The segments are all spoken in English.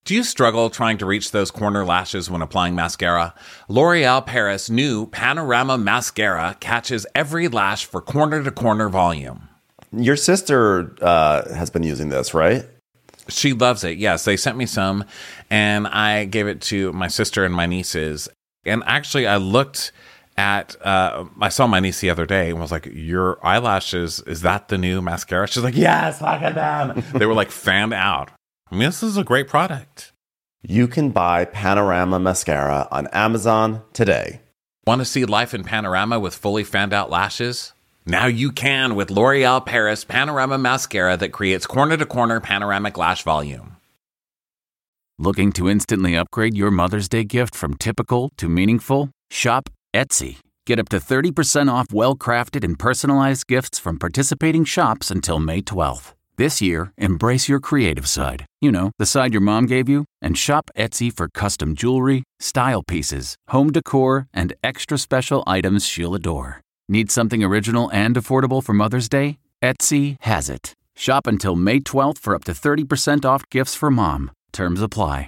Do you struggle trying to reach those corner lashes when applying mascara? L'Oreal Paris new Panorama Mascara catches every lash for corner-to-corner volume. Your sister has been using this, right? She loves it. Yes, they sent me some, and I gave it to my sister and my nieces. And actually, I looked at, I saw my niece the other day and was like, your eyelashes, is that the new mascara? She's like, yes, look at them. They were like fanned out. I mean, this is a great product. You can buy Panorama Mascara on Amazon today. Want to see life in panorama with fully fanned out lashes? Now you can with L'Oreal Paris Panorama Mascara that creates corner-to-corner panoramic lash volume. Looking to instantly upgrade your Mother's Day gift from typical to meaningful? Shop Etsy. Get up to 30% off well-crafted and personalized gifts from participating shops until May 12th. This year, embrace your creative side. You know, the side your mom gave you. And shop Etsy for custom jewelry, style pieces, home decor, and extra special items she'll adore. Need something original and affordable for Mother's Day? Etsy has it. Shop until May 12th for up to 30% off gifts for mom. Terms apply.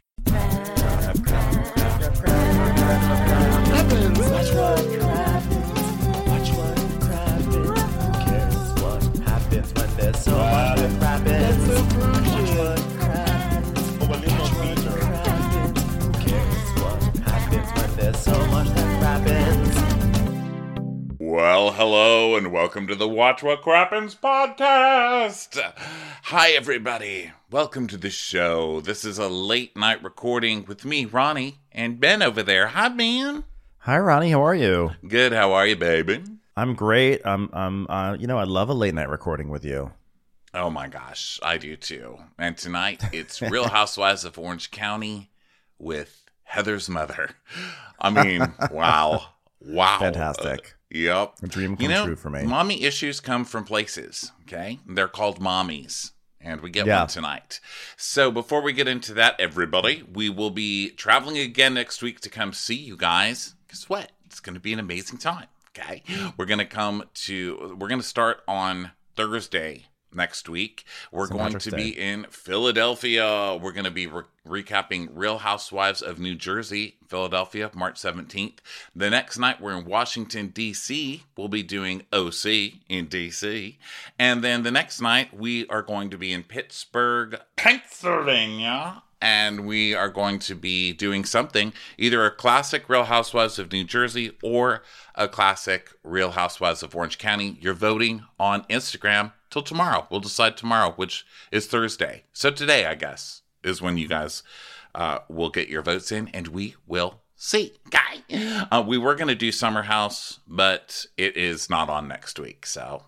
Well, hello, and welcome to the Watch What Crappens podcast. Hi, everybody. Welcome to the show. This is a late night recording with me, Ronnie, and Ben over there. Hi, Ben. Hi, Ronnie. How are you? Good. How are you, baby? I'm great. I love a late night recording with you. Oh my gosh, I do too. And tonight it's Real Housewives of Orange County with Heather's mother. I mean, wow. Fantastic. Yep. A dream come true for me. Mommy issues come from places, okay? They're called mommies, and we get one tonight. So before we get into that, everybody, we will be traveling again next week to come see you guys. Guess what? It's going to be an amazing time, okay? We're going to start on Thursday next week. We're going to be in Philadelphia. We're going to be recapping Real Housewives of New Jersey, Philadelphia, March 17th. The next night, we're in Washington, D.C. We'll be doing OC in D.C. And then the next night, we are going to be in Pittsburgh, Pennsylvania. And we are going to be doing something, either a classic Real Housewives of New Jersey or a classic Real Housewives of Orange County. You're voting on Instagram till tomorrow. We'll decide tomorrow, which is Thursday. So today, I guess, is when you guys will get your votes in, and we will see. We were going to do Summer House, but it is not on next week, so...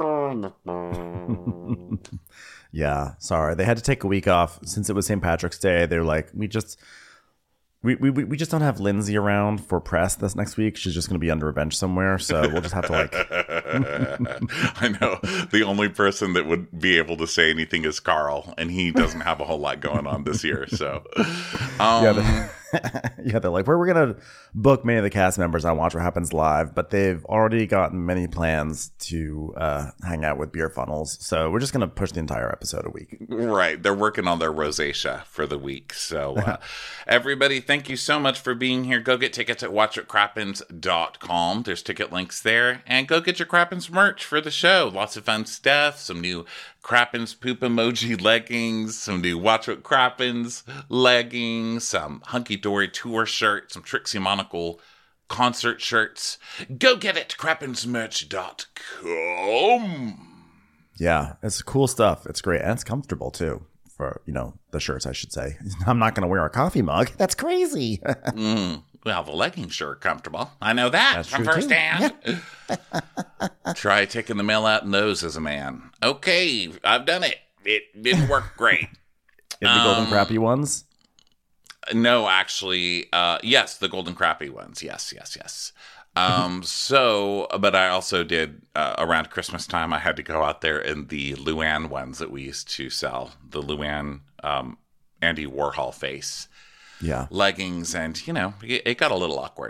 Yeah, sorry. They had to take a week off since it was St. Patrick's Day. They're like, we just don't have Lindsay around for press this next week. She's just going to be under a bench somewhere, so we'll just have to like. I know the only person that would be able to say anything is Carl, and he doesn't have a whole lot going on this year. So, they're like, we're going to book many of the cast members on Watch What Happens Live, but they've already gotten many plans to hang out with beer funnels. So we're just going to push the entire episode a week. Right. They're working on their rosacea for the week. So everybody, thank you so much for being here. Go get tickets at watchwhatcrappens.com. There's ticket links there. And go get your Crappens merch for the show. Lots of fun stuff. Some new Crappens poop emoji leggings, some new Watch What Crappens leggings, some hunky-dory tour shirts, some Trixie Monocle concert shirts. Go get it, crappensmerch.com. Yeah, it's cool stuff. It's great. And it's comfortable, too, for, the shirts, I should say. I'm not going to wear a coffee mug. That's crazy. Well, the leggings sure are comfortable. I know that That's from true, firsthand. Try taking the mail out in those as a man. Okay, I've done it. It didn't work great. In the golden crappy ones? No, actually, yes, the golden crappy ones. Yes. But I also did, around Christmas time, I had to go out there in the Luann ones that we used to sell. The Luann Andy Warhol face. Yeah. Leggings, and, it got a little awkward.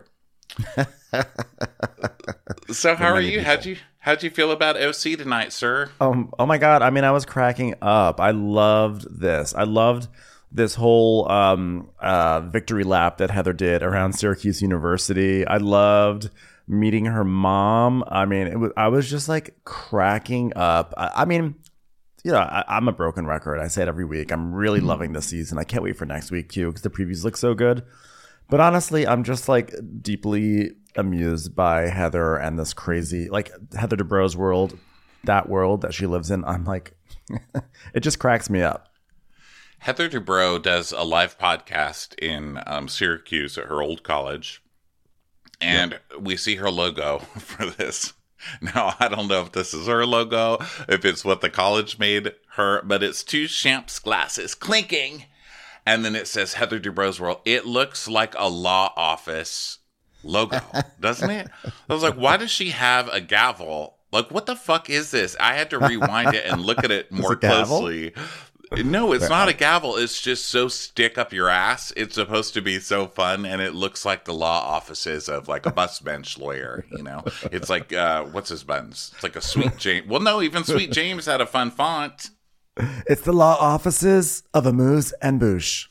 So how are you? How'd you feel about OC tonight, sir? Oh my God. I mean, I was cracking up. I loved this. I loved this whole victory lap that Heather did around Syracuse University. I loved meeting her mom. I mean, I was just like cracking up. I mean, you know, I'm a broken record. I say it every week. I'm really loving this season. I can't wait for next week too because the previews look so good. But honestly, I'm just like deeply amused by Heather and this crazy, like Heather Dubrow's world, that world that she lives in. I'm like, it just cracks me up. Heather Dubrow does a live podcast in Syracuse at her old college. And we see her logo for this. Now, I don't know if this is her logo, if it's what the college made her, but it's two Champs glasses clinking. And then it says Heather Dubrow's World. It looks like a law office logo, doesn't it? I was like, why does she have a gavel? Like, what the fuck is this? I had to rewind it and look at it more closely. No, it's not a gavel. It's just so stick up your ass. It's supposed to be so fun, and it looks like the law offices of like a bus bench lawyer, you know? It's like, what's his buttons? It's like a Sweet James. Well, no, even Sweet James had a fun font. It's the law offices of Amuse and Bouche.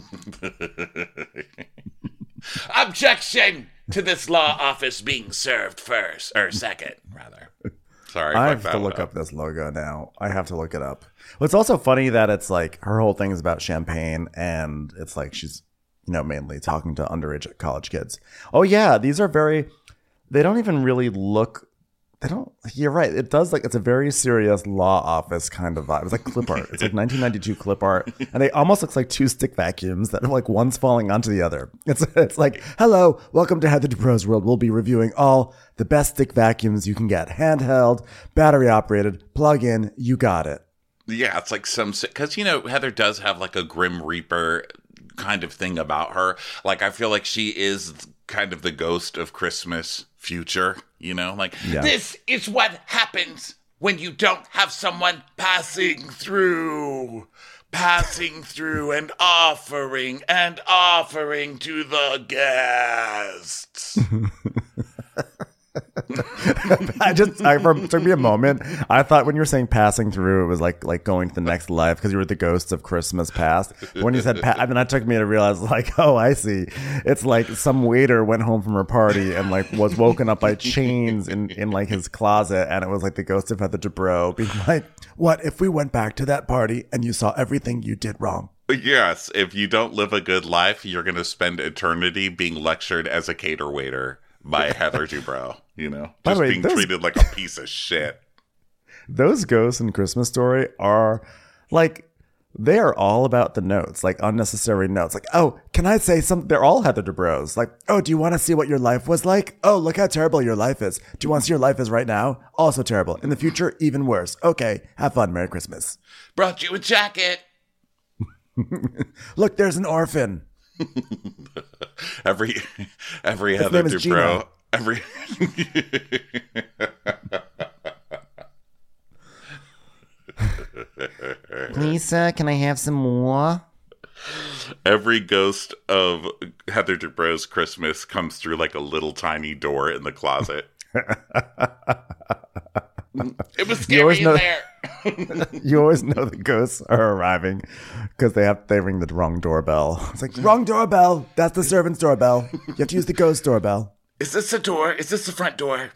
Objection to this law office being served first, or second, rather. Sorry. I have to look up this logo now. I have to look it up. Well, it's also funny that it's like her whole thing is about champagne, and it's like she's, you know, mainly talking to underage college kids. Oh, yeah. These are they don't even really look. You're right. It does it's a very serious law office kind of vibe. It's like clip art. It's like 1992 clip art. And they almost looks like two stick vacuums that are like one's falling onto the other. It's like, hello, welcome to Heather Dubrow's World. We'll be reviewing all the best stick vacuums you can get. Handheld, battery operated, plug in, you got it. Yeah, it's like because, you know, Heather does have like a Grim Reaper kind of thing about her. Like, I feel like she is kind of the ghost of Christmas future, you know? Like, This is what happens when you don't have someone passing through and offering to the guests. It took me a moment. I thought when you were saying passing through, it was like going to the next life because you were the ghosts of Christmas past. When you said and then that took me to realize like, oh, I see. It's like some waiter went home from her party and like was woken up by chains in like his closet, and it was like the ghost of Heather Dubrow being like, what if we went back to that party and you saw everything you did wrong? Yes, if you don't live a good life, you're going to spend eternity being lectured as a cater waiter by Heather Dubrow, you know, just being treated like a piece of shit. Those ghosts in Christmas Story are like, they are all about the notes, like unnecessary notes. Like, oh, can I say something? They're all Heather Dubrows. Like, oh, do you want to see what your life was like? Oh, look how terrible your life is. Do you want to see your life is right now? Also terrible. In the future, even worse. Okay, have fun. Merry Christmas. Brought you a jacket. Look, there's an orphan. every Heather Dubrow, every Lisa, can I have some more? Every ghost of Heather Dubrow's Christmas comes through like a little tiny door in the closet. It was scary in there. You always know the ghosts are arriving because they ring the wrong doorbell. It's like, wrong doorbell. That's the servant's doorbell. You have to use the ghost doorbell. Is this the door? Is this the front door?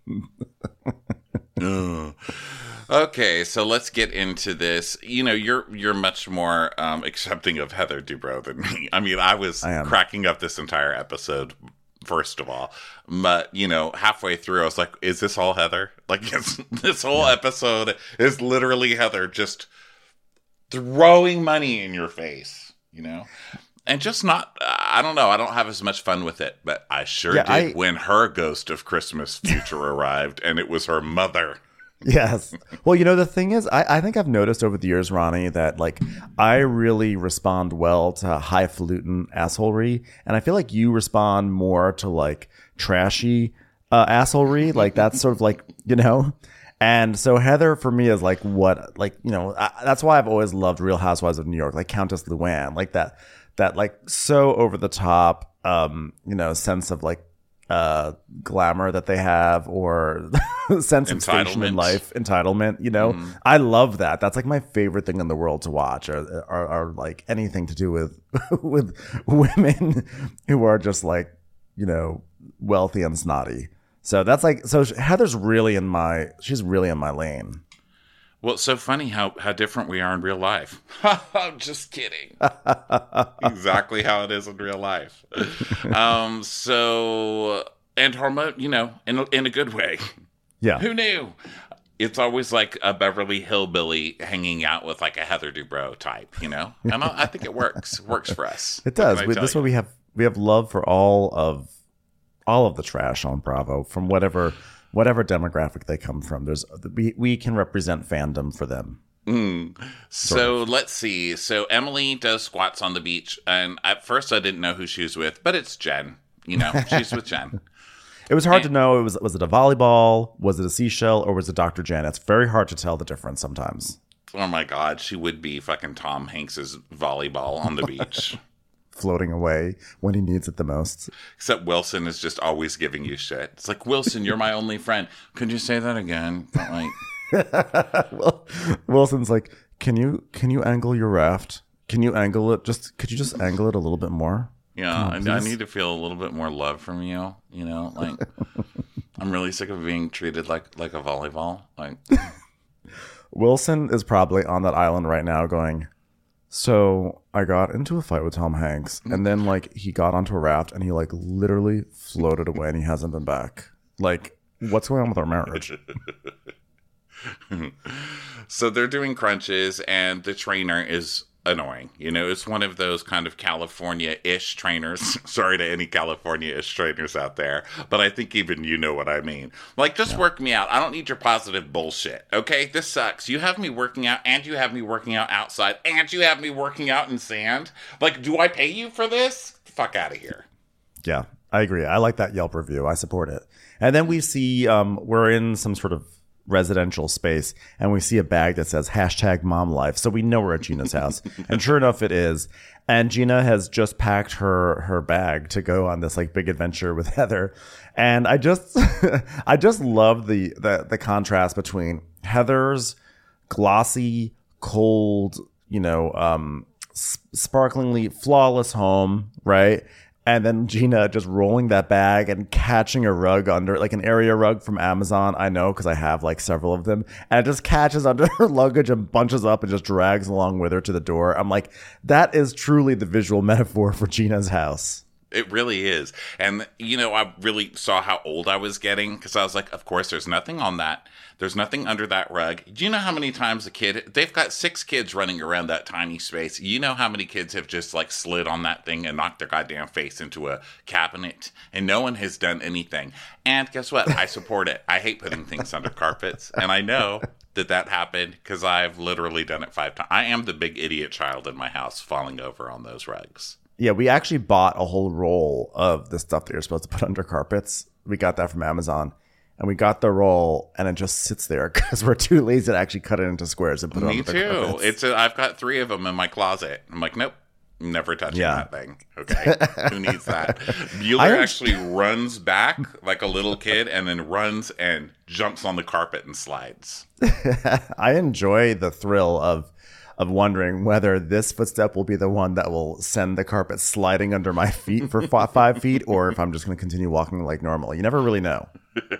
Okay, so let's get into this. You know, you're much more accepting of Heather Dubrow than me. I mean, I was cracking up this entire episode, first of all. But, you know, halfway through, I was like, is this all Heather? Like, this whole episode is literally Heather just throwing money in your face, you know? And just not, I don't know, I don't have as much fun with it, but I sure did when her ghost of Christmas future arrived, and it was her mother. Yes. Well, you know, the thing is, I think I've noticed over the years, Ronnie, that like I really respond well to highfalutin assholery. And I feel like you respond more to like trashy assholery. Like that's sort of like, you know. And so Heather for me is like what, like, you know, that's why I've always loved Real Housewives of New York, like Countess Luann, like that like so over the top, you know, sense of like glamour that they have or sense of station in life, entitlement, you know. I love that. That's like my favorite thing in the world to watch, or like anything to do with with women who are just like, you know, wealthy and snotty. So that's like, so Heather's really she's really in my lane. Well, it's so funny how different we are in real life. I'm just kidding. Exactly how it is in real life. So, and hormone, you know, in a good way. Yeah. Who knew? It's always like a Beverly Hillbilly hanging out with like a Heather Dubrow type, you know? And I think it works. It works for us. It does. This way we have love for all of the trash on Bravo from whatever demographic they come from. We can represent fandom for them. So let's see. So Emily does squats on the beach, and at first I didn't know who she was with, but it's Jen. You know, she's with Jen. It was hard to know. Was it a volleyball? Was it a seashell? Or was it Dr. Jen? It's very hard to tell the difference sometimes. Oh my God, she would be fucking Tom Hanks's volleyball on the beach. Floating away when he needs it the most. Except Wilson is just always giving you shit. It's like, Wilson, you're my only friend. Could you say that again? Well, Wilson's like, can you angle your raft? Can you angle it? Could you just angle it a little bit more? Yeah, I need to feel a little bit more love from you. You know, like I'm really sick of being treated like a volleyball. Like Wilson is probably on that island right now going, so I got into a fight with Tom Hanks, and then like he got onto a raft and he like literally floated away and he hasn't been back. Like, what's going on with our marriage? So they're doing crunches and the trainer is annoying. You know, it's one of those kind of California-ish trainers. Sorry to any California-ish trainers out there, but I think even you know what I mean. Like, just work me out. I don't need your positive bullshit, okay? This sucks. You have me working out, and you have me working out outside, and you have me working out in sand. Like, do I pay you for this? Fuck out of here. Yeah, I agree. I like that Yelp review. I support it. And then we see we're in some sort of residential space and we see a bag that says #momlife. So we know we're at Gina's house. And sure enough, it is. And Gina has just packed her bag to go on this like big adventure with Heather. And I just love the contrast between Heather's glossy, cold, you know, sparklingly flawless home, right? And then Gina just rolling that bag and catching a rug under, like an area rug from Amazon. I know because I have like several of them. And it just catches under her luggage and bunches up and just drags along with her to the door. I'm like, that is truly the visual metaphor for Gina's house. It really is. And, you know, I really saw how old I was getting because I was like, of course, there's nothing on that. There's nothing under that rug. Do you know how many times they've got 6 kids running around that tiny space. You know how many kids have just like slid on that thing and knocked their goddamn face into a cabinet and no one has done anything. And guess what? I support it. I hate putting things under carpets. And I know that happened because I've literally done it 5 times. I am the big idiot child in my house falling over on those rugs. Yeah, we actually bought a whole roll of the stuff that you're supposed to put under carpets. We got that from Amazon. And we got the roll, and it just sits there because we're too lazy to actually cut it into squares and put it on the carpets. Me too. I've got 3 of them in my closet. I'm like, nope, never touching that thing. Okay, who needs that? Bueller actually runs back like a little kid and then runs and jumps on the carpet and slides. I enjoy the thrill of wondering whether this footstep will be the one that will send the carpet sliding under my feet for 5 feet, or if I'm just going to continue walking like normal. You never really know.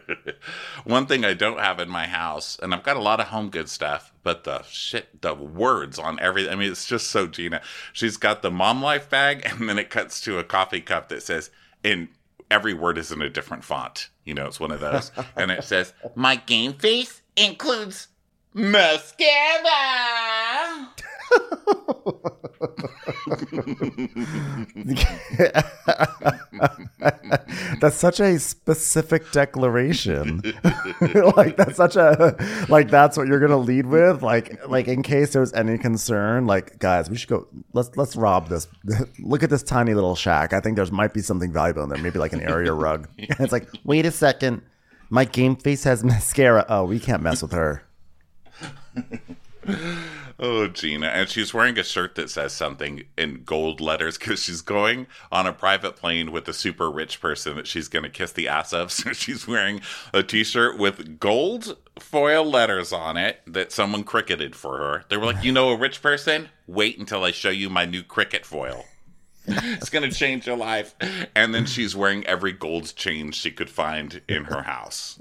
One thing I don't have in my house, and I've got a lot of home good stuff, but the words on everything. I mean, it's just so Gina. She's got the Mom Life bag, and then it cuts to a coffee cup that says, and every word is in a different font. You know, it's one of those. And it says, my game face includes mascara. That's such a specific declaration. That's what you're gonna lead with, like in case there's any concern, like, guys, we should go, let's rob this. Look at this tiny little shack. I think there might be something valuable in there, maybe like an area rug. It's like, wait a second, my game face has mascara. Oh, we can't mess with her. Oh, Gina. And she's wearing a shirt that says something in gold letters because she's going on a private plane with a super rich person that she's going to kiss the ass of. So she's wearing a t-shirt with gold foil letters on it that someone cricketed for her. They were like, you know a rich person? Wait until I show you my new cricket foil. It's going to change your life. And then she's wearing every gold chain she could find in her house.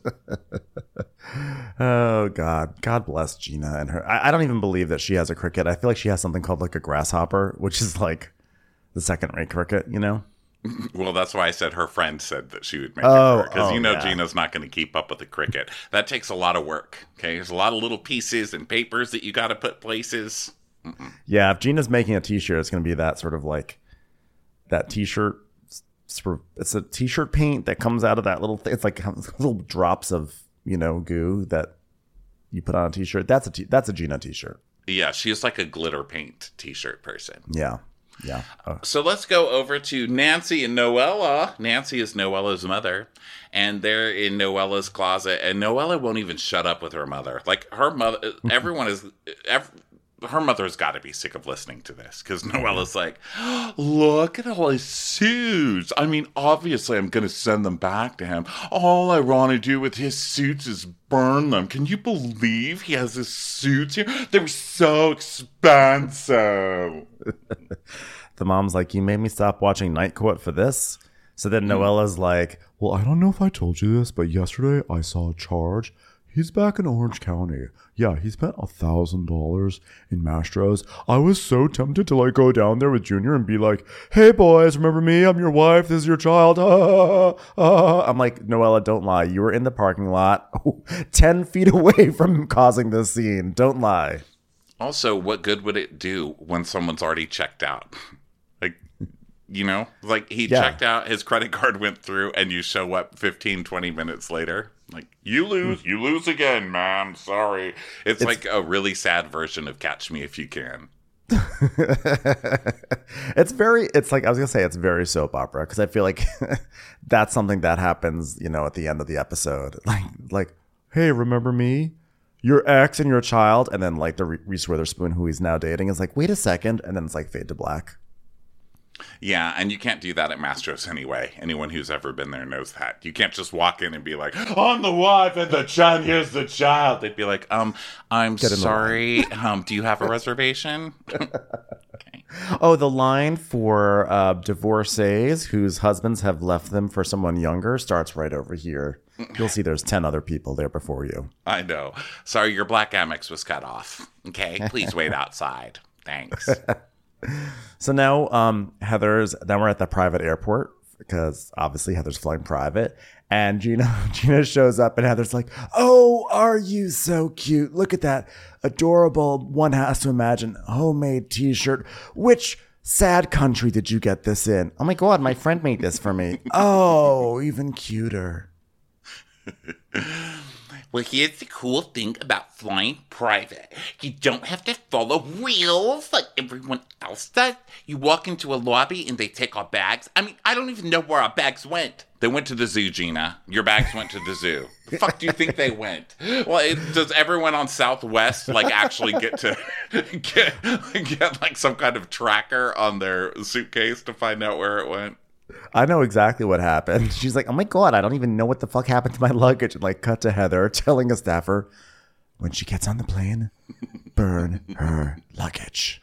Oh, God. God bless Gina and her. I don't even believe that she has a cricket. I feel like she has something called like a grasshopper, which is like the second-rate cricket, you know? Well, that's why I said her friend said that she would make it for her. Because yeah. Gina's not going to keep up with the cricket. That takes a lot of work, okay? There's a lot of little pieces and papers that you got to put places. Mm-mm. Yeah, if Gina's making a T-shirt, it's going to be that sort of like that T-shirt. It's a T-shirt paint that comes out of that little thing. It's like little drops of, goo that you put on a T-shirt. That's a Gina T-shirt. Yeah, she's like a glitter paint T-shirt person. Yeah. Yeah. So let's go over to Nancy and Noella. Nancy is Noella's mother, and they're in Noella's closet, and Noella won't even shut up with her mother. Like, her mother, her mother's got to be sick of listening to this, because Noella's like, look at all his suits. I mean, obviously I'm going to send them back to him. All I want to do with his suits is burn them. Can you believe he has his suits here? They were so expensive. The mom's like, you made me stop watching Night Court for this? So then Noella's like, well, I don't know if I told you this, but yesterday I saw a charge. He's back in Orange County. Yeah, he spent $1,000 in Mastro's. I was so tempted to go down there with Junior and be like, hey boys, remember me? I'm your wife. This is your child. I'm like, Noella, don't lie. You were in the parking lot 10 feet away from causing this scene. Don't lie. Also, what good would it do when someone's already checked out? He checked out, his credit card went through, and you show up 15, 20 minutes later. Like, you lose again, ma'am. Sorry. It's like a really sad version of Catch Me If You Can. It's very soap opera, because I feel like that's something that happens, at the end of the episode. Like, hey, remember me? Your ex and your child. And then the Reese Witherspoon, who he's now dating, is like, wait a second. And then it's fade to black. Yeah, and you can't do that at Mastro's anyway. Anyone who's ever been there knows that. You can't just walk in and be like, I'm the wife and the child, here's the child. They'd be like, I'm sorry, do you have a reservation? Okay. Oh, the line for divorcees whose husbands have left them for someone younger starts right over here. You'll see there's 10 other people there before you. I know. Sorry, your black Amex was cut off. Okay, please wait outside. Thanks. So now we're at the private airport, because obviously Heather's flying private, and Gina shows up, and Heather's like, oh, are you so cute? Look at that adorable, one has to imagine, homemade T-shirt. Which sad country did you get this in? Oh my God, my friend made this for me. Oh, even cuter. Well, here's the cool thing about flying private. You don't have to follow rules like everyone else does. You walk into a lobby and they take our bags. I mean, I don't even know where our bags went. They went to the zoo, Gina. Your bags went to the zoo. The fuck do you think they went? Well, does everyone on Southwest actually get to get some kind of tracker on their suitcase to find out where it went? I know exactly what happened. She's like, oh my God, I don't even know what the fuck happened to my luggage. And cut to Heather telling a staffer, when she gets on the plane, burn her luggage.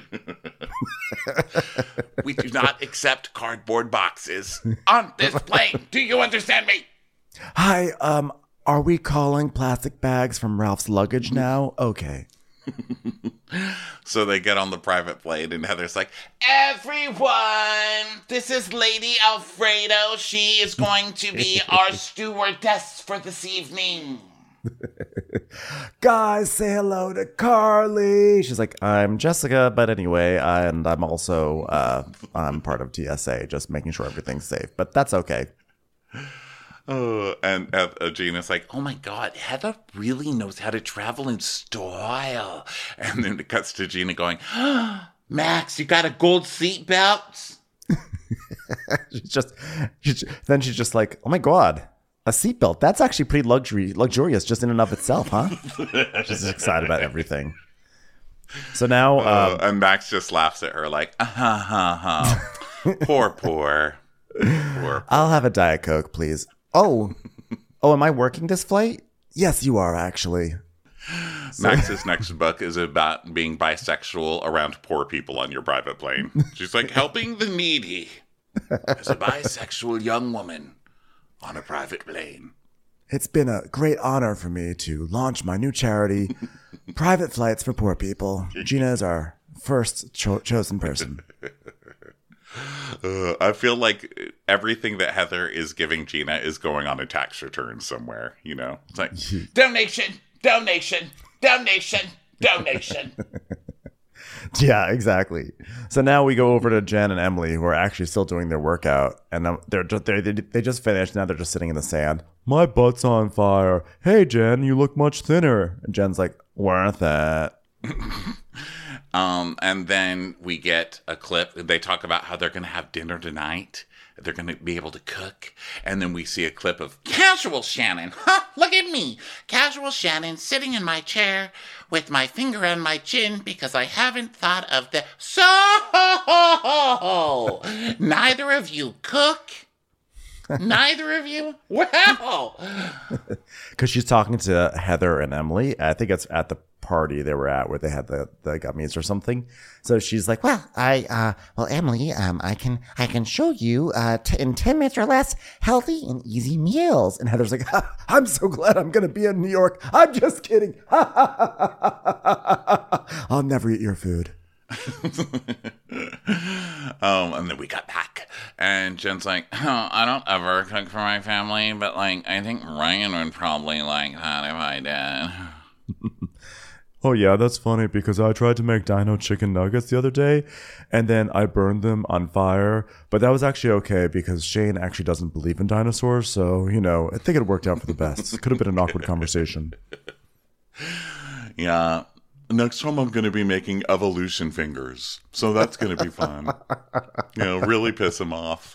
We do not accept cardboard boxes on this plane. Do you understand me? Hi, are we calling plastic bags from Ralph's luggage now? Okay. So they get on the private plane, and Heather's like, everyone, this is Lady Alfredo. She is going to be our stewardess for this evening. Guys, say hello to Carly. She's like, I'm Jessica, but anyway, and I'm also I'm part of TSA, just making sure everything's safe, but that's okay. And Gina's like, oh my God, Heather really knows how to travel in style. And then it cuts to Gina going, Max, you got a gold seatbelt? She's just like, oh my God, a seatbelt. That's actually pretty luxurious just in and of itself, huh? She's excited about everything. So now, and Max just laughs at her like, poor. I'll have a Diet Coke, please. Oh, am I working this flight? Yes, you are, actually. Max's next book is about being bisexual around poor people on your private plane. She's like, helping the needy as a bisexual young woman on a private plane. It's been a great honor for me to launch my new charity, Private Flights for Poor People. Gina is our first chosen person. I feel like everything that Heather is giving Gina is going on a tax return somewhere, you know? It's like, donation. Yeah, exactly. So now we go over to Jen and Emily, who are actually still doing their workout, and they just finished. Now they're just sitting in the sand. My butt's on fire. Hey, Jen, you look much thinner. And Jen's like, worth it. And then we get a clip. They talk about how they're going to have dinner tonight. They're going to be able to cook. And then we see a clip of casual Shannon. Look at me. Casual Shannon sitting in my chair with my finger on my chin because I haven't thought of the... So, neither of you cook? Neither of you? Wow. Because she's talking to Heather and Emily. I think it's at the party they were at where they had the gummies or something. So she's like, well, Emily, I can show you in 10 minutes or less healthy and easy meals. And Heather's like, I'm so glad I'm going to be in New York. I'm just kidding. I'll never eat your food. And then we got back, and Jen's like, I don't ever cook for my family, but like, I think Ryan would probably like that if I did. Oh yeah, that's funny because I tried to make dino chicken nuggets the other day and then I burned them on fire, but that was actually okay because Shane actually doesn't believe in dinosaurs, so you know, I think it worked out for the best. It could have been an awkward conversation. Yeah. Next time I'm going to be making evolution fingers. So that's going to be fun. You know, really piss him off.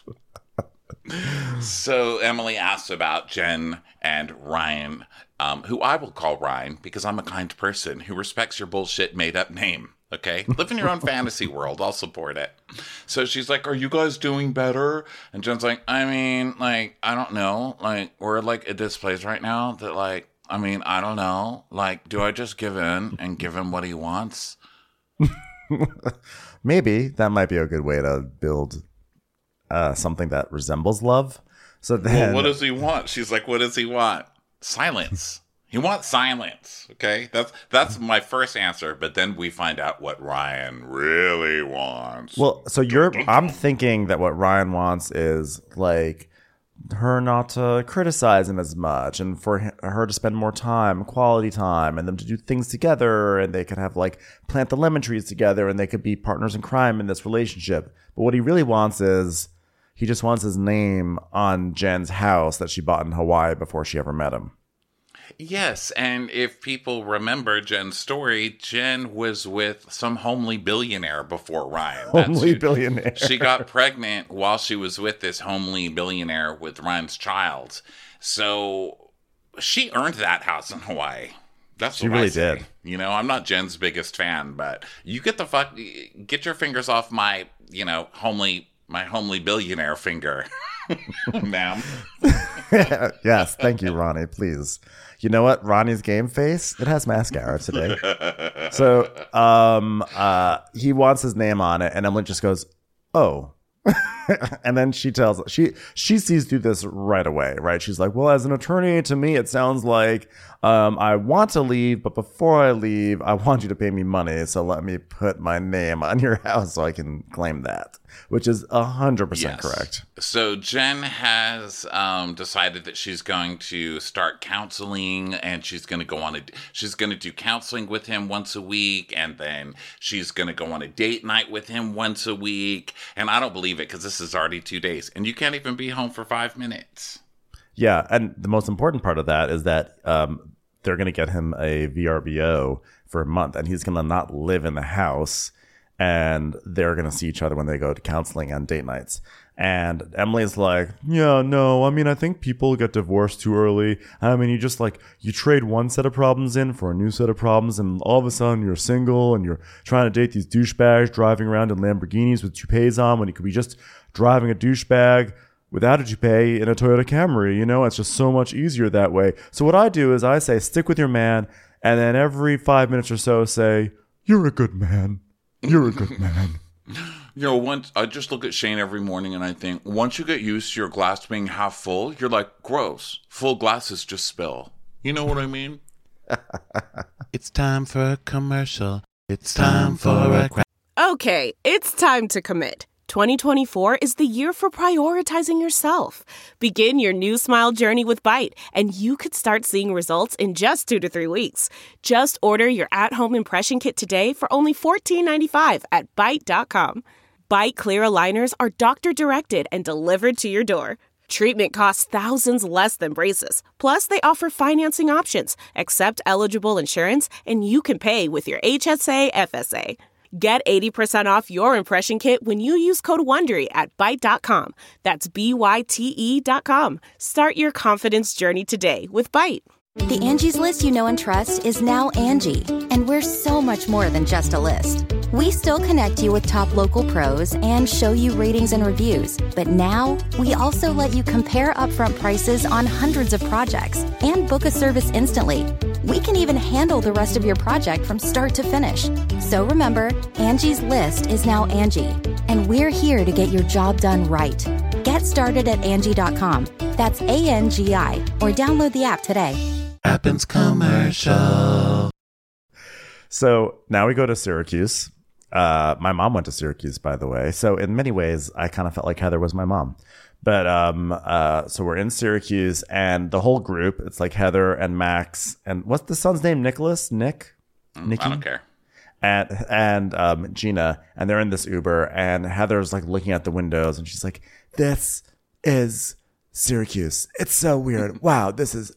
So Emily asks about Jen and Ryan, who I will call Ryan because I'm a kind person who respects your bullshit made-up name. Okay? Live in your own fantasy world. I'll support it. So she's like, are you guys doing better? And Jen's like, I mean, like, I don't know. Like, we're like at this place right now that like, I mean, I don't know. Like, do I just give in and give him what he wants? Maybe that might be a good way to build something that resembles love. So then, well, what does he want? She's like, what does he want? Silence. He wants silence. Okay, that's my first answer. But then we find out what Ryan really wants. Well, so I'm thinking that what Ryan wants is like her not to criticize him as much and for her to spend more time, quality time, and them to do things together, and they could have like plant the lemon trees together and they could be partners in crime in this relationship. But what he really wants is he just wants his name on Jen's house that she bought in Hawaii before she ever met him. Yes, and if people remember Jen's story, Jen was with some homely billionaire before Ryan. Homely billionaire. She got pregnant while she was with this homely billionaire with Ryan's child. So she earned that house in Hawaii. That's she what really I say. did. You know, I'm not Jen's biggest fan, but you get your fingers off my, you know, homely billionaire finger, ma'am. Yes, thank you, Ronnie. Please. You know what? Ronnie's game face, it has mascara today. So he wants his name on it, and Emily just goes, oh. And then she sees through this right away, right? She's like, well, as an attorney, to me, it sounds like I want to leave, but before I leave, I want you to pay me money. So let me put my name on your house so I can claim that, which is 100% correct. So Jen has decided that she's going to start counseling, and she's going to do counseling with him once a week, and then she's going to go on a date night with him once a week. And I don't believe it because this is already 2 days, and you can't even be home for 5 minutes. Yeah, and the most important part of that is that they're going to get him a VRBO for a month, and he's going to not live in the house, and they're going to see each other when they go to counseling and date nights. And Emily's like, yeah, no, I mean, I think people get divorced too early. I mean, you trade one set of problems in for a new set of problems, and all of a sudden you're single and you're trying to date these douchebags driving around in Lamborghinis with toupees on when you could be just driving a douchebag without a toupee in a Toyota Camry. It's just so much easier that way. So what I do is I say, stick with your man, and then every 5 minutes or so say, you're a good man. You're a good man. Once I just look at Shane every morning and I think, once you get used to your glass being half full, you're like, gross. Full glasses just spill. You know what I mean? It's time for a commercial. It's time for a... Okay, it's time to commit. 2024 is the year for prioritizing yourself. Begin your new smile journey with Byte, and you could start seeing results in just 2 to 3 weeks. Just order your at-home impression kit today for only $14.95 at Byte.com. Byte Clear aligners are doctor-directed and delivered to your door. Treatment costs thousands less than braces. Plus, they offer financing options, accept eligible insurance, and you can pay with your HSA FSA. Get 80% off your impression kit when you use code WONDERY at Byte.com. That's BYTE.com. Start your confidence journey today with Byte. The Angie's List you know and trust is now Angie, and we're so much more than just a list. We still connect you with top local pros and show you ratings and reviews, but now we also let you compare upfront prices on hundreds of projects and book a service instantly. We can even handle the rest of your project from start to finish. So remember, Angie's List is now Angie, and we're here to get your job done right. Get started at Angie.com. That's ANGI, or download the app today. Happens commercial. So now we go to Syracuse. My mom went to Syracuse, by the way. So in many ways, I kind of felt like Heather was my mom. But so we're in Syracuse, and the whole group, it's like Heather and Max, and what's the son's name? Nicholas? Nicky? I don't care. And Gina, and they're in this Uber, and Heather's like looking at the windows, and she's like, this is Syracuse. It's so weird. Wow, this is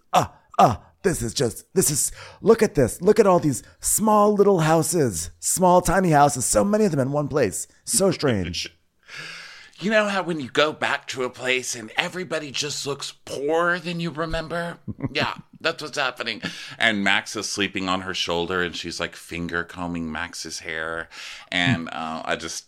look at this. Look at all these small little houses, small tiny houses, so many of them in one place. So strange. You know how when you go back to a place and everybody just looks poorer than you remember? Yeah, that's what's happening. And Max is sleeping on her shoulder, and she's like finger combing Max's hair. And I just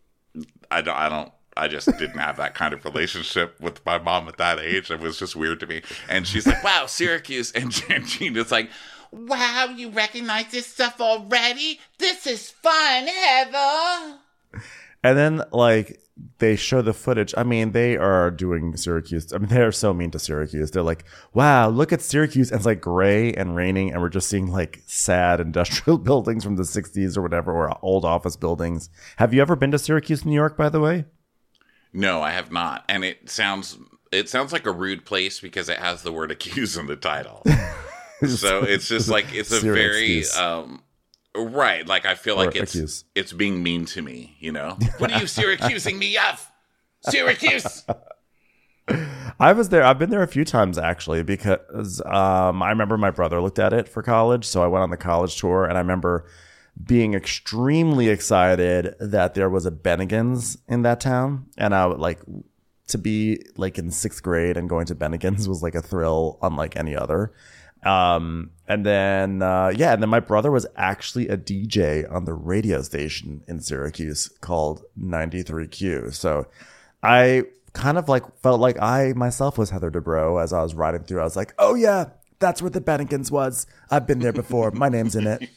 didn't have that kind of relationship with my mom at that age. It was just weird to me. And she's like, wow, Syracuse. And Gina's like, wow, you recognize this stuff already? This is fun, Heather. And then, like, they show the footage. I mean, they are doing Syracuse. I mean, they're so mean to Syracuse. They're like, wow, look at Syracuse. And it's like gray and raining, and we're just seeing like sad industrial buildings from the 60s or whatever, or old office buildings. Have you ever been to Syracuse, New York, by the way? No, I have not. And it sounds like a rude place because it has the word accuse in the title. So it's just like, it's a very, right. Like, I feel like it's being mean to me, you know? What are you Syracusing me of? Syracuse! I was there. I've been there a few times, actually, because I remember my brother looked at it for college. So I went on the college tour, and I remember being extremely excited that there was a Bennigan's in that town. And I would like to be like in 6th grade and going to Bennigan's was like a thrill unlike any other. And then my brother was actually a DJ on the radio station in Syracuse called 93Q. So I kind of like felt like I myself was Heather Dubrow as I was riding through. I was like, oh yeah, that's where the Bennigan's was. I've been there before. My name's in it.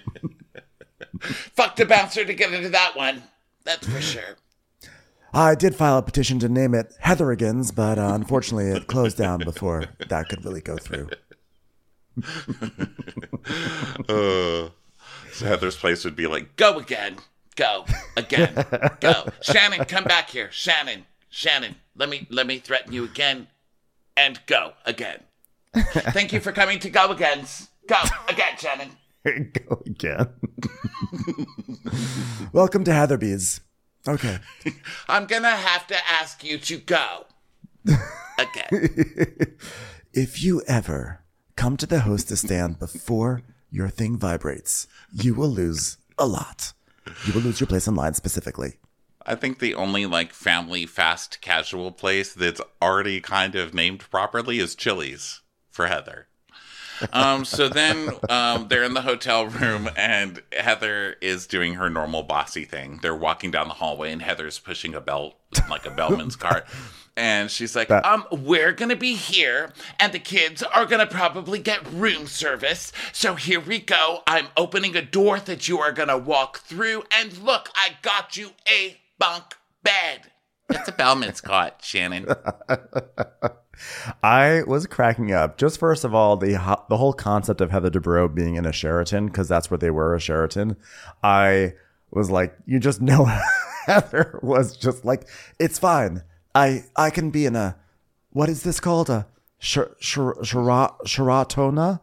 Fuck the bouncer to get into that one. That's for sure. I did file a petition to name it Heatherigan's, but unfortunately it closed down before that could really go through. So Heather's place would be like, go again, go again, go. Shannon, come back here. Shannon, let me threaten you again, and go again. Thank you for coming to Go Again's. Go again, Shannon. Go again. Welcome to Heatherby's. Okay. I'm gonna have to ask you to go again. If you ever come to the hostess stand before your thing vibrates, you will lose a lot. You will lose your place in line specifically. I think the only like family fast casual place that's already kind of named properly is Chili's for Heather. So then they're in the hotel room and Heather is doing her normal bossy thing. They're walking down the hallway and Heather's pushing a belt, like a bellman's cart. And she's like, we're going to be here and the kids are going to probably get room service. So here we go. I'm opening a door that you are going to walk through. And look, I got you a bunk bed. It's a bellman's cart, Shannon. I was cracking up. Just first of all, the whole concept of Heather Dubrow being in a Sheraton, because that's where they were, a Sheraton. I was like, you just know Heather was just like, it's fine. I can be in a, what is this called? A Sheraton?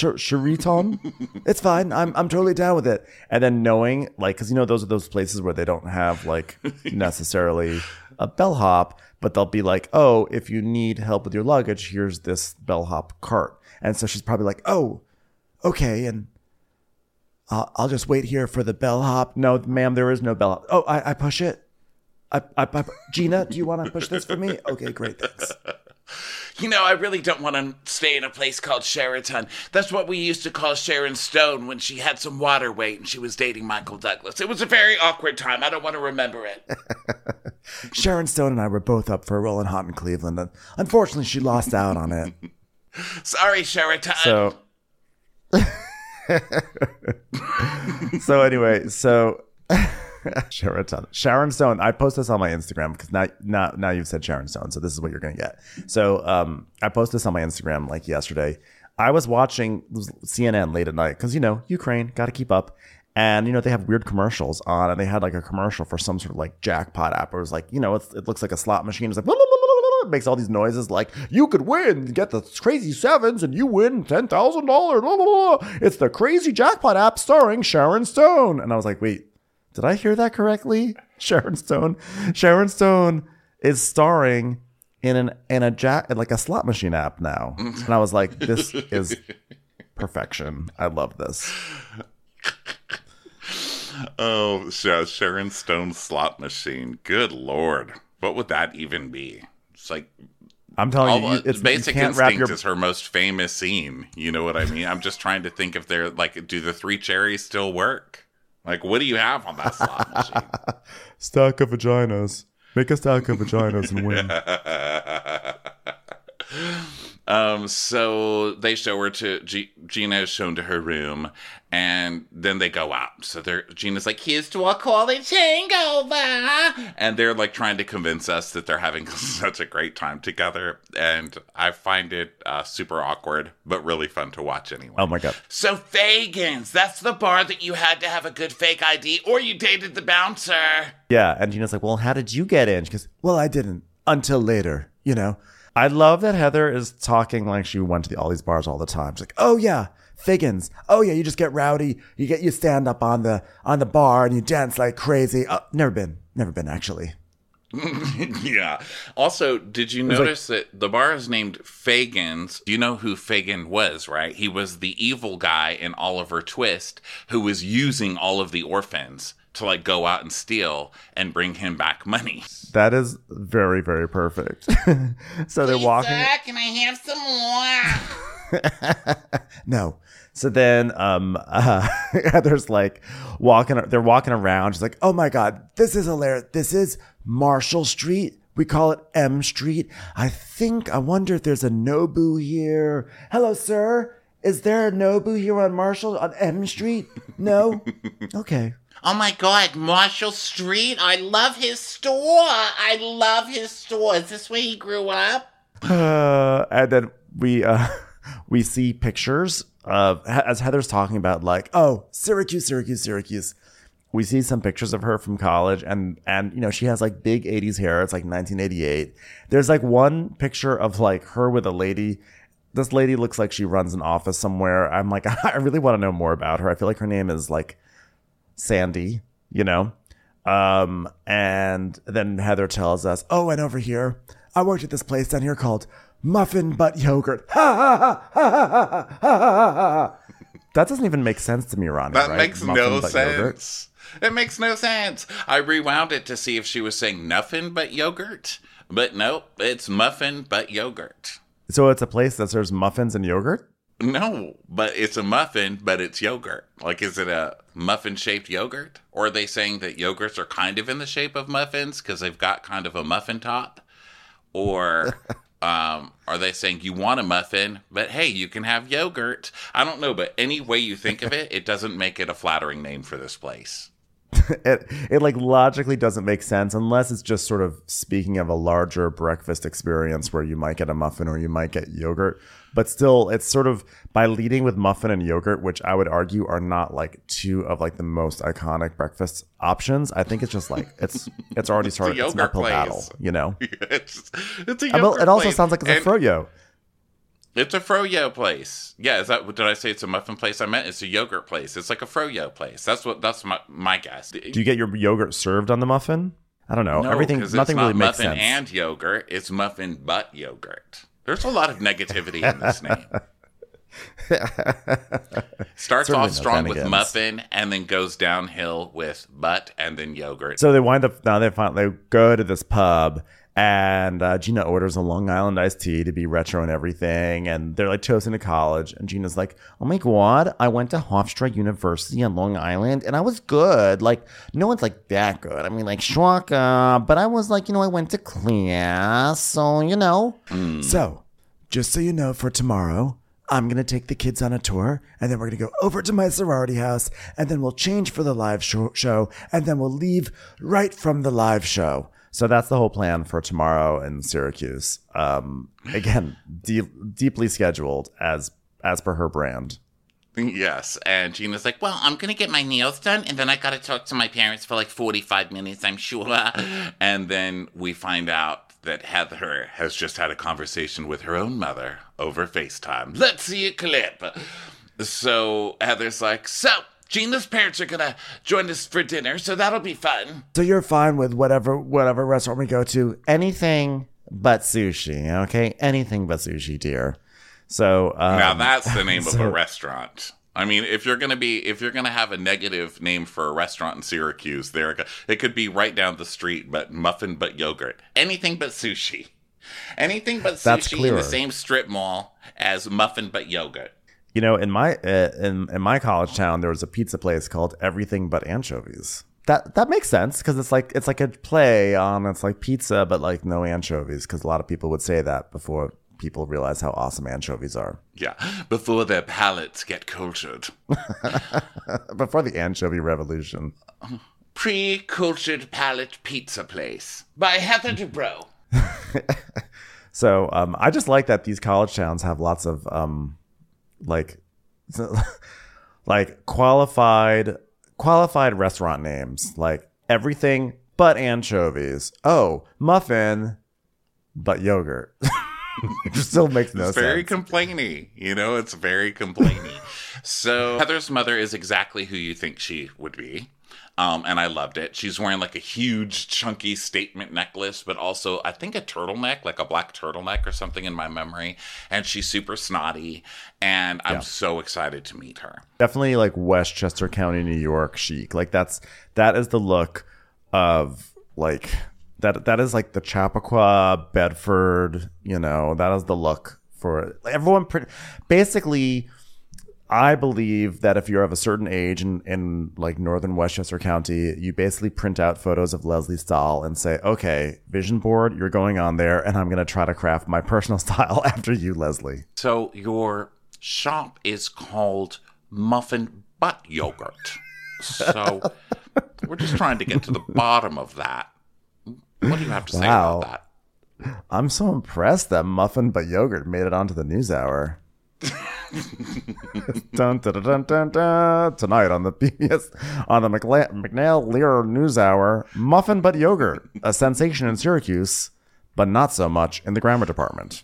It's fine. I'm totally down with it. And then knowing, like, because, you know, those are those places where they don't have, like, necessarily a bellhop, but they'll be like, oh, if you need help with your luggage, here's this bellhop cart. And so she's probably like, oh, okay, and I'll just wait here for the bellhop. No, ma'am, there is no bellhop. Oh, I push it. Gina, do you want to push this for me? Okay, great, thanks. You know, I really don't want to stay in a place called Sheraton. That's what we used to call Sharon Stone when she had some water weight and she was dating Michael Douglas. It was a very awkward time. I don't want to remember it. Sharon Stone and I were both up for a Rolling Hot in Cleveland, and unfortunately she lost out on it. Sorry, Sheraton. So anyway, Sharon Stone. I posted this on my Instagram because now you've said Sharon Stone, so this is what you're gonna get. So I posted this on my Instagram like yesterday. I was watching CNN late at night because, you know, Ukraine, got to keep up. And, you know, they have weird commercials on, and they had like a commercial for some sort of like jackpot app. It was like, you know, it looks like a slot machine. It's like, blah, blah, blah, blah, blah. It makes all these noises like, you could win, get the crazy sevens, and you win $10,000. Blah, blah, blah. It's the crazy jackpot app starring Sharon Stone. And I was like, wait, did I hear that correctly? Sharon Stone is starring in a slot machine app now. And I was like, this is perfection. I love this. Oh, Sharon Stone's slot machine. Good Lord. What would that even be? It's like, I'm telling you, it's Basic Instinct is her most famous scene. You know what I mean? I'm just trying to think if they're like, do the three cherries still work? Like, what do you have on that slot machine? Stack of vaginas. Make a stack of vaginas and win. So they show her to Gina is shown to her room, and then they go out. So Gina's like, here's to our college hangover, and they're like trying to convince us that they're having such a great time together, and I find it super awkward, but really fun to watch anyway. Oh my god! So Fagan's, that's the bar that you had to have a good fake ID, or you dated the bouncer. Yeah, and Gina's like, well, how did you get in? She goes, well, I didn't until later, you know. I love that Heather is talking like she went to all these bars all the time. She's like, oh yeah, Figgins. Oh yeah, you just get rowdy. You stand up on the bar and you dance like crazy. Never been actually. Yeah. Also, did you notice that the bar is named Fagan's? Do you know who Fagin was, right? He was the evil guy in Oliver Twist who was using all of the orphans to like go out and steal and bring him back money. That is very, very perfect. So they're walking. Can I have some more? No. So then Heather's like they're walking around. She's like, oh my God, this is hilarious. This is Marshall Street. We call it M Street. I wonder if there's a Nobu here. Hello, sir. Is there a Nobu here on Marshall on M Street? No? Okay. Oh my God, Marshall Street. I love his store. Is this where he grew up? And then we see pictures of, as Heather's talking about, like, oh, Syracuse. We see some pictures of her from college, and you know, she has like big 80s hair. It's like 1988. There's like one picture of like her with a lady. This lady looks like she runs an office somewhere. I'm like, I really want to know more about her. I feel like her name is like Sandy, you know? And then Heather tells us, oh, and over here, I worked at this place down here called Muffin Butt Yogurt. Ha ha ha ha ha ha ha ha. That doesn't even make sense to me, Ronnie. That right? makes Muffin, no but sense. yogurt? It makes no sense. I rewound it to see if she was saying nothing but yogurt. But nope, it's muffin but yogurt. So it's a place that serves muffins and yogurt? No, but it's a muffin, but it's yogurt. Like, is it a muffin-shaped yogurt? Or are they saying that yogurts are kind of in the shape of muffins because they've got kind of a muffin top? Or are they saying you want a muffin, but hey, you can have yogurt? I don't know, but any way you think of it, it doesn't make it a flattering name for this place. It like logically doesn't make sense unless it's just sort of speaking of a larger breakfast experience where you might get a muffin or you might get yogurt. But still, it's sort of by leading with muffin and yogurt, which I would argue are not like two of like the most iconic breakfast options. I think it's just like it's already started. It's an uphill battle, you know. It's a yogurt It also place. sounds like it's a froyo. It's a froyo place. Yeah, is that did I say it's a muffin place? I meant it's a yogurt place. It's like a froyo place. That's my guess. Do you get your yogurt served on the muffin? I don't know. No, Everything, 'cause nothing it's not really makes muffin sense. and yogurt. It's muffin but yogurt. There's a lot of negativity in this name. Starts Certainly off no strong with Bennigans. muffin and then goes downhill with butt and then yogurt. So they wind up now. They go to this pub, and Gina orders a Long Island iced tea to be retro and everything. And they're like toasting to college, and Gina's like, "Oh my god, I went to Hofstra University on Long Island, and I was good. Like no one's like that good. I mean, like Shwaka, but I was like, I went to class, so So, just so you know, for tomorrow, I'm going to take the kids on a tour, and then we're going to go over to my sorority house, and then we'll change for the live show, and then we'll leave right from the live show." So that's the whole plan for tomorrow in Syracuse. Again, deeply scheduled as per her brand. Yes, and Gina's like, well, I'm going to get my nails done, and then I got to talk to my parents for like 45 minutes, I'm sure. And then we find out that Heather has just had a conversation with her own mother over FaceTime. Let's see a clip. So Heather's like, so Gina's parents are going to join us for dinner, so that'll be fun. So you're fine with whatever restaurant we go to, anything but sushi, okay? Anything but sushi, dear. So now that's the name of a restaurant. I mean, if you're gonna have a negative name for a restaurant in Syracuse, it could be right down the street, but muffin but yogurt. Anything but sushi. Anything but sushi in the same strip mall as muffin but yogurt. In my college town, there was a pizza place called Everything But Anchovies. That makes sense because it's like a play on it's like pizza but like no anchovies, because a lot of people would say that before people realize how awesome anchovies are. Yeah, before their palates get cultured. Before the anchovy revolution. Pre-cultured palate pizza place by Heather Dubrow. So I just like that these college towns have lots of like qualified restaurant names, like Everything But Anchovies. Oh, muffin but yogurt. It just still makes no sense. It's very complainy. It's very complainy. So Heather's mother is exactly who you think she would be. And I loved it. She's wearing like a huge, chunky statement necklace, but also, I think, a turtleneck, like a black turtleneck or something in my memory. And she's super snotty. And I'm so excited to meet her. Definitely like Westchester County, New York chic. Like that is the look of like that is like the Chappaqua, Bedford, that is the look for it. Everyone. Basically, I believe that if you're of a certain age in like northern Westchester County, you basically print out photos of Leslie Stahl and say, okay, vision board, you're going on there, and I'm going to try to craft my personal style after you, Leslie. So your shop is called Muffin Butt Yogurt. So we're just trying to get to the bottom of that. What do you have to say about that? I'm so impressed that Muffin But Yogurt made it onto the NewsHour. Dun, dun, dun, dun, dun. Tonight on the PBS, on the McNeil Lear NewsHour, Muffin But Yogurt, a sensation in Syracuse, but not so much in the grammar department.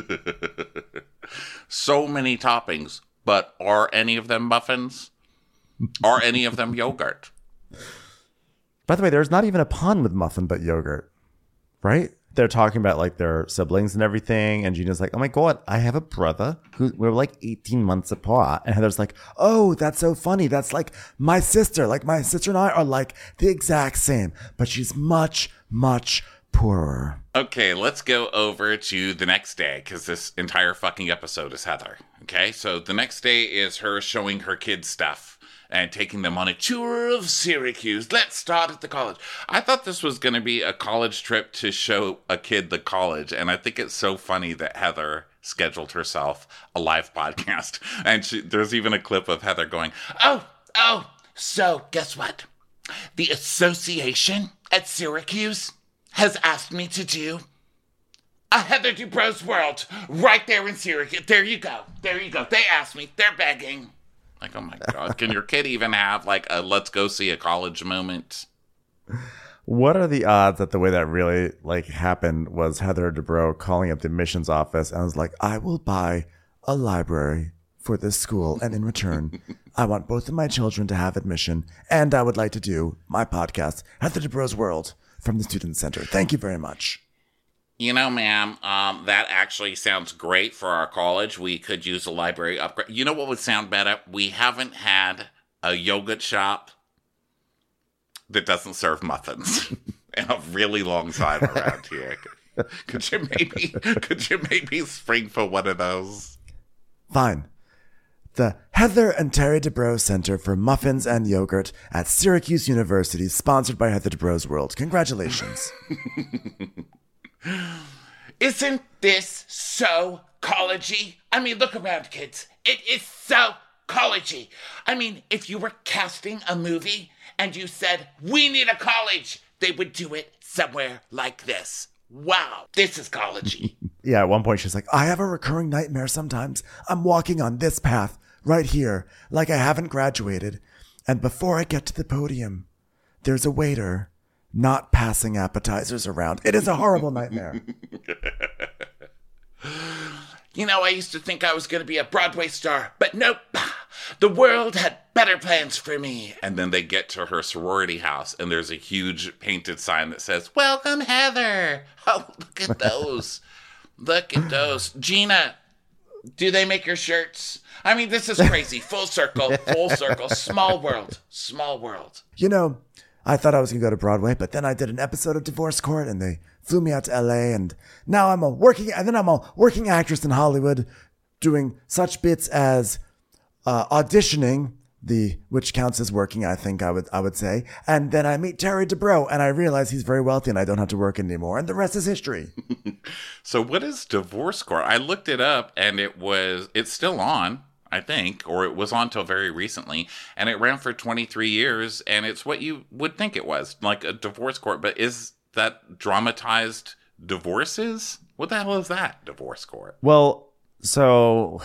So many toppings, but are any of them muffins? Are any of them yogurt? By the way, there's not even a pun with Muffin But Yogurt, right? they're talking about like their siblings and everything. And Gina's like, oh my God, I have a brother who we're like 18 months apart. And Heather's like, oh, that's so funny. That's like my sister. Like my sister and I are like the exact same, but she's much, much poorer. Okay, let's go over to the next day because this entire fucking episode is Heather. Okay, so the next day is her showing her kids stuff and taking them on a tour of Syracuse. Let's start at the college. I thought this was going to be a college trip to show a kid the college, and I think it's so funny that Heather scheduled herself a live podcast. And there's even a clip of Heather going, oh, so guess what? The association at Syracuse has asked me to do a Heather Dubrow's World right there in Syracuse. There you go. They asked me. They're begging. Like, oh my God, can your kid even have like a let's go see a college moment? What are the odds that the way that really like happened was Heather Dubrow calling up the admissions office and was like, I will buy a library for this school, and in return, I want both of my children to have admission, and I would like to do my podcast, Heather Dubrow's World, from the Student Center. Thank you very much. You know, ma'am, that actually sounds great for our college. We could use a library upgrade. You know what would sound better? We haven't had a yogurt shop that doesn't serve muffins in a really long time around here. Could you maybe spring for one of those? Fine. The Heather and Terry Dubrow Center for Muffins and Yogurt at Syracuse University, sponsored by Heather Dubrow's World. Congratulations. Isn't this so collegey? I mean, look around, kids. It is so collegey. I mean, if you were casting a movie and you said, we need a college, they would do it somewhere like this. Wow, this is collegey. Yeah, at one point she's like, I have a recurring nightmare sometimes. I'm walking on this path right here, like I haven't graduated. And before I get to the podium, there's a waiter not passing appetizers around. It is a horrible nightmare. You know, I used to think I was going to be a Broadway star, but nope. The world had better plans for me. And then they get to her sorority house, and there's a huge painted sign that says, Welcome, Heather. Oh, look at those. Look at those. Gina, do they make your shirts? I mean, this is crazy. Full circle. Small world. You know, I thought I was going to go to Broadway, but then I did an episode of Divorce Court, and they flew me out to LA, and now I'm a working actress in Hollywood, doing such bits as auditioning, which counts as working, I think I would say. And then I meet Terry Dubrow, and I realize he's very wealthy, and I don't have to work anymore, and the rest is history. So what is Divorce Court? I looked it up, and it's still on, I think, or it was on till very recently, and it ran for 23 years, and it's what you would think it was, like a divorce court. But is that dramatized divorces? What the hell is that, Divorce Court? Well, so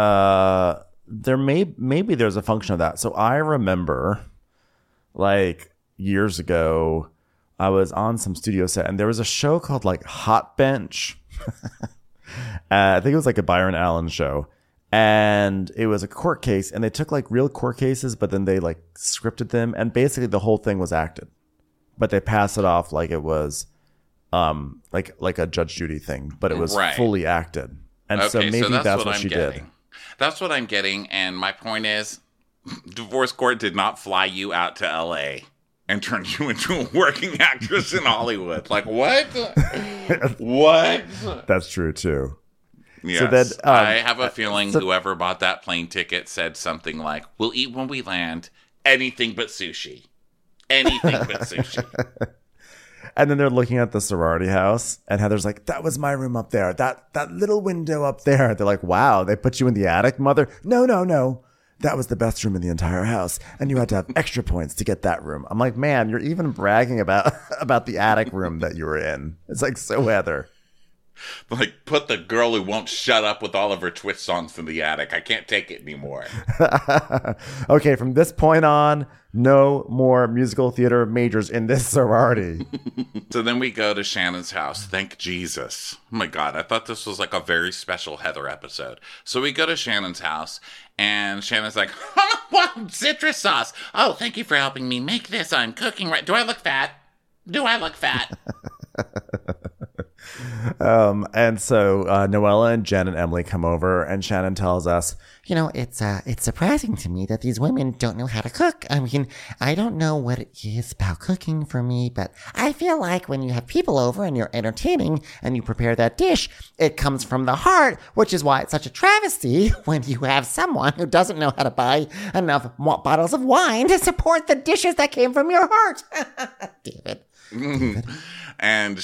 maybe there's a function of that. So I remember, like, years ago, I was on some studio set, and there was a show called, like, Hot Bench. I think it was like a Byron Allen show. And it was a court case, and they took like real court cases, but then they like scripted them, and basically the whole thing was acted, but they passed it off like it was like a Judge Judy thing, but it was fully acted. And okay, so maybe that's what she did. That's what I'm getting. And my point is, Divorce Court did not fly you out to LA and turn you into a working actress in Hollywood. Like, what? What? That's true too. Yes, so then, I have a feeling whoever bought that plane ticket said something like, we'll eat when we land, anything but sushi. Anything but sushi. And then they're looking at the sorority house, and Heather's like, that was my room up there. That little window up there. They're like, wow, they put you in the attic, mother? No. That was the best room in the entire house, and you had to have extra points to get that room. I'm like, man, you're even bragging about the attic room that you were in. It's like so Heather. Like, put the girl who won't shut up with all of her twist songs in the attic. I can't take it anymore. Okay, from this point on, no more musical theater majors in this sorority. So then we go to Shannon's house. Thank Jesus. Oh my God, I thought this was like a very special Heather episode. So we go to Shannon's house, and Shannon's like, wow, citrus sauce. Oh, thank you for helping me make this. I'm cooking right. Do I look fat? And so Noella and Jen and Emily come over, and Shannon tells us, it's surprising to me that these women don't know how to cook. I mean, I don't know what it is about cooking for me, but I feel like when you have people over and you're entertaining and you prepare that dish, it comes from the heart, which is why it's such a travesty when you have someone who doesn't know how to buy enough bottles of wine to support the dishes that came from your heart. David. And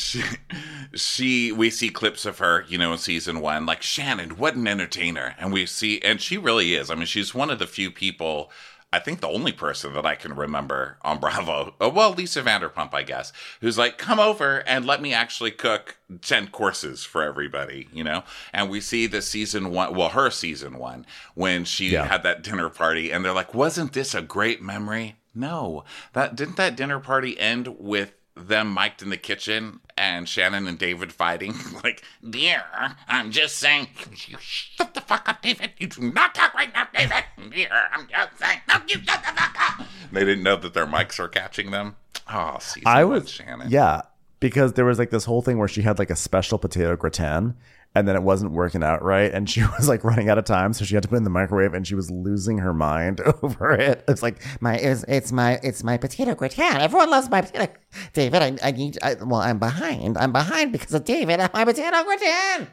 we see clips of her, in season 1, like, Shannon, what an entertainer. And she really is. I mean, she's one of the few people, I think the only person that I can remember on Bravo, well, Lisa Vanderpump, I guess, who's like, come over and let me actually cook 10 courses for everybody, And we see the season 1, well, her season 1, when she had that dinner party, and they're like, wasn't this a great memory? No. Didn't that dinner party end with them mic'd in the kitchen and Shannon and David fighting? Like, dear, I'm just saying. You shut the fuck up, David. You do not talk right now, David. Dear, I'm just saying. No, you shut the fuck up. They didn't know that their mics are catching them. Oh, season 1, Shannon. Yeah, because there was like this whole thing where she had like a special potato gratin, and then it wasn't working out right, and she was like running out of time, so she had to put it in the microwave, and she was losing her mind over it. It's like it's my potato gratin. Everyone loves my potato. David, I'm behind. I'm behind because of David and my potato gratin.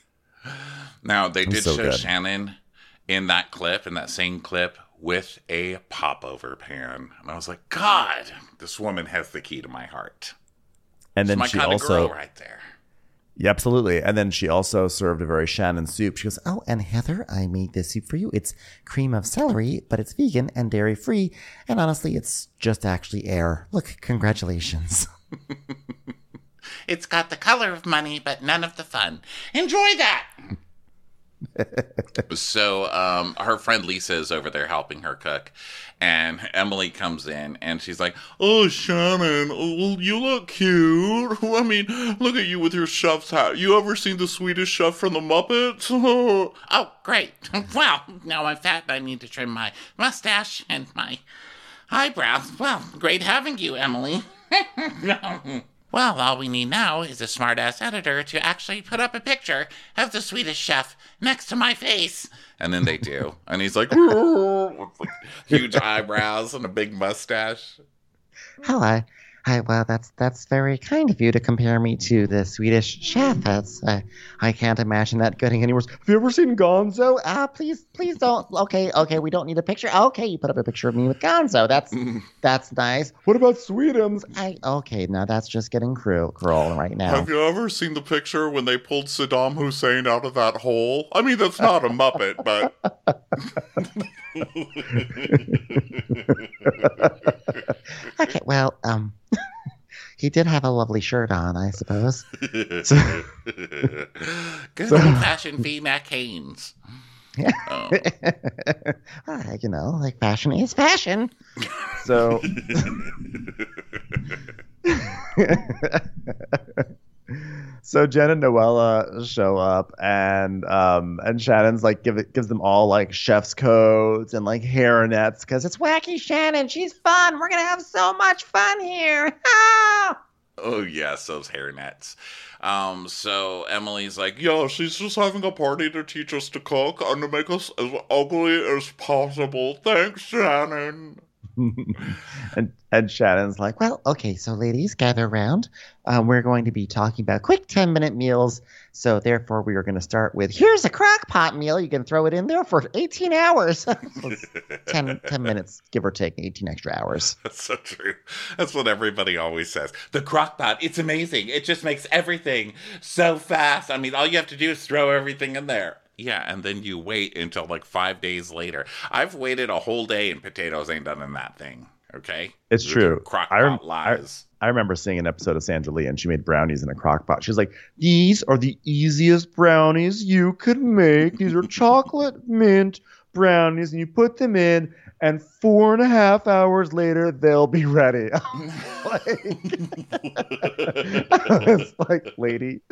Now they did show Shannon in that same clip with a popover pan, and I was like, God, this woman has the key to my heart. And then she kind of girl right there. Yeah, absolutely. And then she also served a very Shannon soup. She goes, oh, and Heather, I made this soup for you. It's cream of celery, but it's vegan and dairy free. And honestly, it's just actually air. Look, congratulations. It's got the color of money, but none of the fun. Enjoy that. So her friend Lisa is over there helping her cook, and Emily comes in and she's like, oh, Shannon, you look cute. I mean, look at you with your chef's hat. You ever seen the Swedish Chef from the Muppets? Oh, great. Well, now I'm fat and I need to trim my mustache and my eyebrows. Well, great having you, Emily. Well, all we need now is a smart-ass editor to actually put up a picture of the Swedish Chef next to my face. And then they do. And he's like, with like huge eyebrows and a big mustache. Hello. Well, that's very kind of you to compare me to the Swedish Chef. I can't imagine that getting any worse. Have you ever seen Gonzo? Please don't. Okay, we don't need a picture. Okay, you put up a picture of me with Gonzo. That's nice. What about Sweetums? Okay, now that's just getting cruel right now. Have you ever seen the picture when they pulled Saddam Hussein out of that hole? I mean, that's not a Muppet, but... Okay, well, he did have a lovely shirt on, I suppose. Good old-fashioned V-neck Hanes. Yeah. Like fashion is fashion. So... So Jen and Noella show up, and Shannon's like gives them all like chef's coats and like hairnets because it's wacky Shannon. She's fun. We're gonna have so much fun here. Oh yes, those hairnets. So Emily's like, yo, she's just having a party to teach us to cook and to make us as ugly as possible. Thanks, Shannon. and Shannon's like, well, okay, so ladies, gather around. We're going to be talking about quick 10-minute meals. So therefore, we are going to start with, here's a crock pot meal. You can throw it in there for 18 hours. 10 minutes, give or take 18 extra hours. That's so true. That's what everybody always says. The crock pot, it's amazing. It just makes everything so fast. I mean, all you have to do is throw everything in there. Yeah, and then you wait until like 5 days later. I've waited a whole day and potatoes ain't done in that thing. Okay? It's true. Crock-pot lies. I remember seeing an episode of Sandra Lee, and she made brownies in a crock pot. She was like, these are the easiest brownies you could make. These are chocolate mint brownies, and you put them in, and 4.5 hours later, they'll be ready. It's like, lady.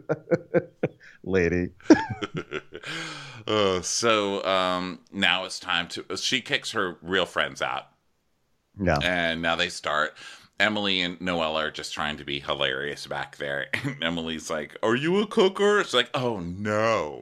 So now it's time to... She kicks her real friends out. Yeah. And now they start. Emily and Noelle are just trying to be hilarious back there. And Emily's like, are you a cooker? It's like, oh, no,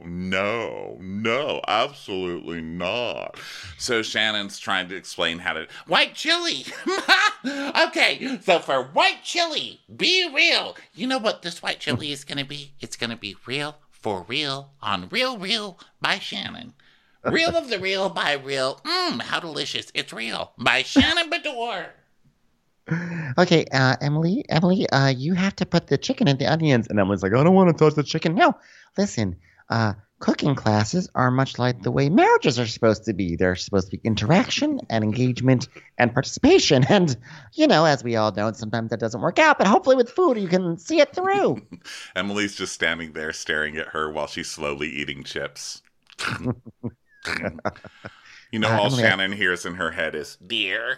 absolutely not. So Shannon's trying to explain how to... White chili! Okay, so for white chili, be real. You know what this white chili is going to be? It's going to be real for real on Real by Shannon. Real of the real by real. How delicious. It's real by Shannon Beador. Okay, Emily, you have to put the chicken in the onions. And Emily's like, I don't want to touch the chicken. No, listen, cooking classes are much like the way marriages are supposed to be. They're supposed to be interaction and engagement and participation. And, as we all know, sometimes that doesn't work out. But hopefully with food, you can see it through. Emily's just standing there staring at her while she's slowly eating chips. All Emily, Shannon hears in her head is, dear.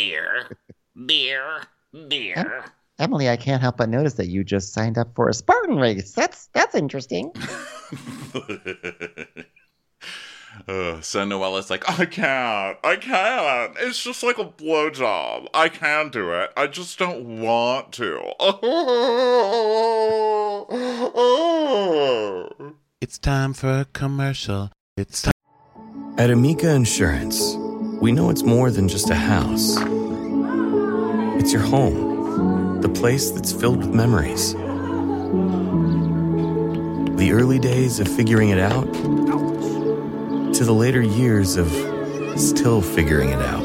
Emily, I can't help but notice that you just signed up for a Spartan race. That's interesting. So Noella's like, I can't. It's just like a blowjob. I can do it. I just don't want to. It's time for a commercial. It's time. At Amica Insurance, we know it's more than just a house. It's your home, the place that's filled with memories. The early days of figuring it out, to the later years of still figuring it out.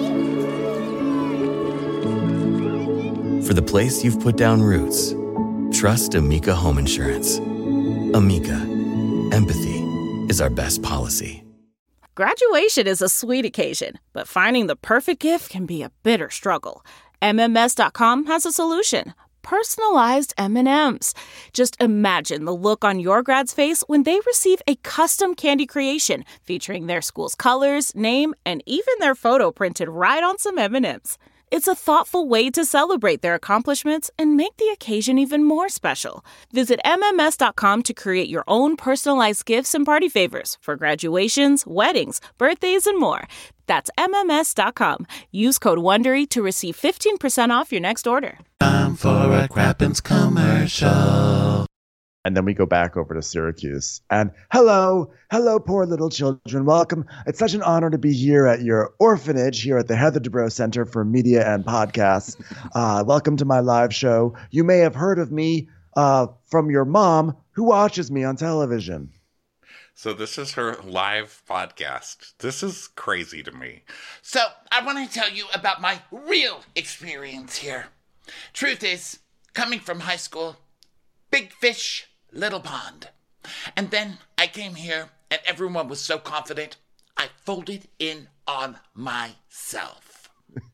For the place you've put down roots, trust Amica Home Insurance. Amica, empathy is our best policy. Graduation is a sweet occasion, but finding the perfect gift can be a bitter struggle. MMS.com has a solution. Personalized M&Ms. Just imagine the look on your grad's face when they receive a custom candy creation featuring their school's colors, name, and even their photo printed right on some M&Ms. It's a thoughtful way to celebrate their accomplishments and make the occasion even more special. Visit MMS.com to create your own personalized gifts and party favors for graduations, weddings, birthdays, and more. That's MMS.com. Use code WONDERY to receive 15% off your next order. Time for a Crappens commercial. And then we go back over to Syracuse. And hello, poor little children. Welcome. It's such an honor to be here at your orphanage here at the Heather Dubrow Center for Media and Podcasts. Welcome to my live show. You may have heard of me from your mom who watches me on television. So this is her live podcast. This is crazy to me. So I want to tell you about my real experience here. Truth is, coming from high school, big fish, little pond. And then I came here and everyone was so confident, I folded in on myself.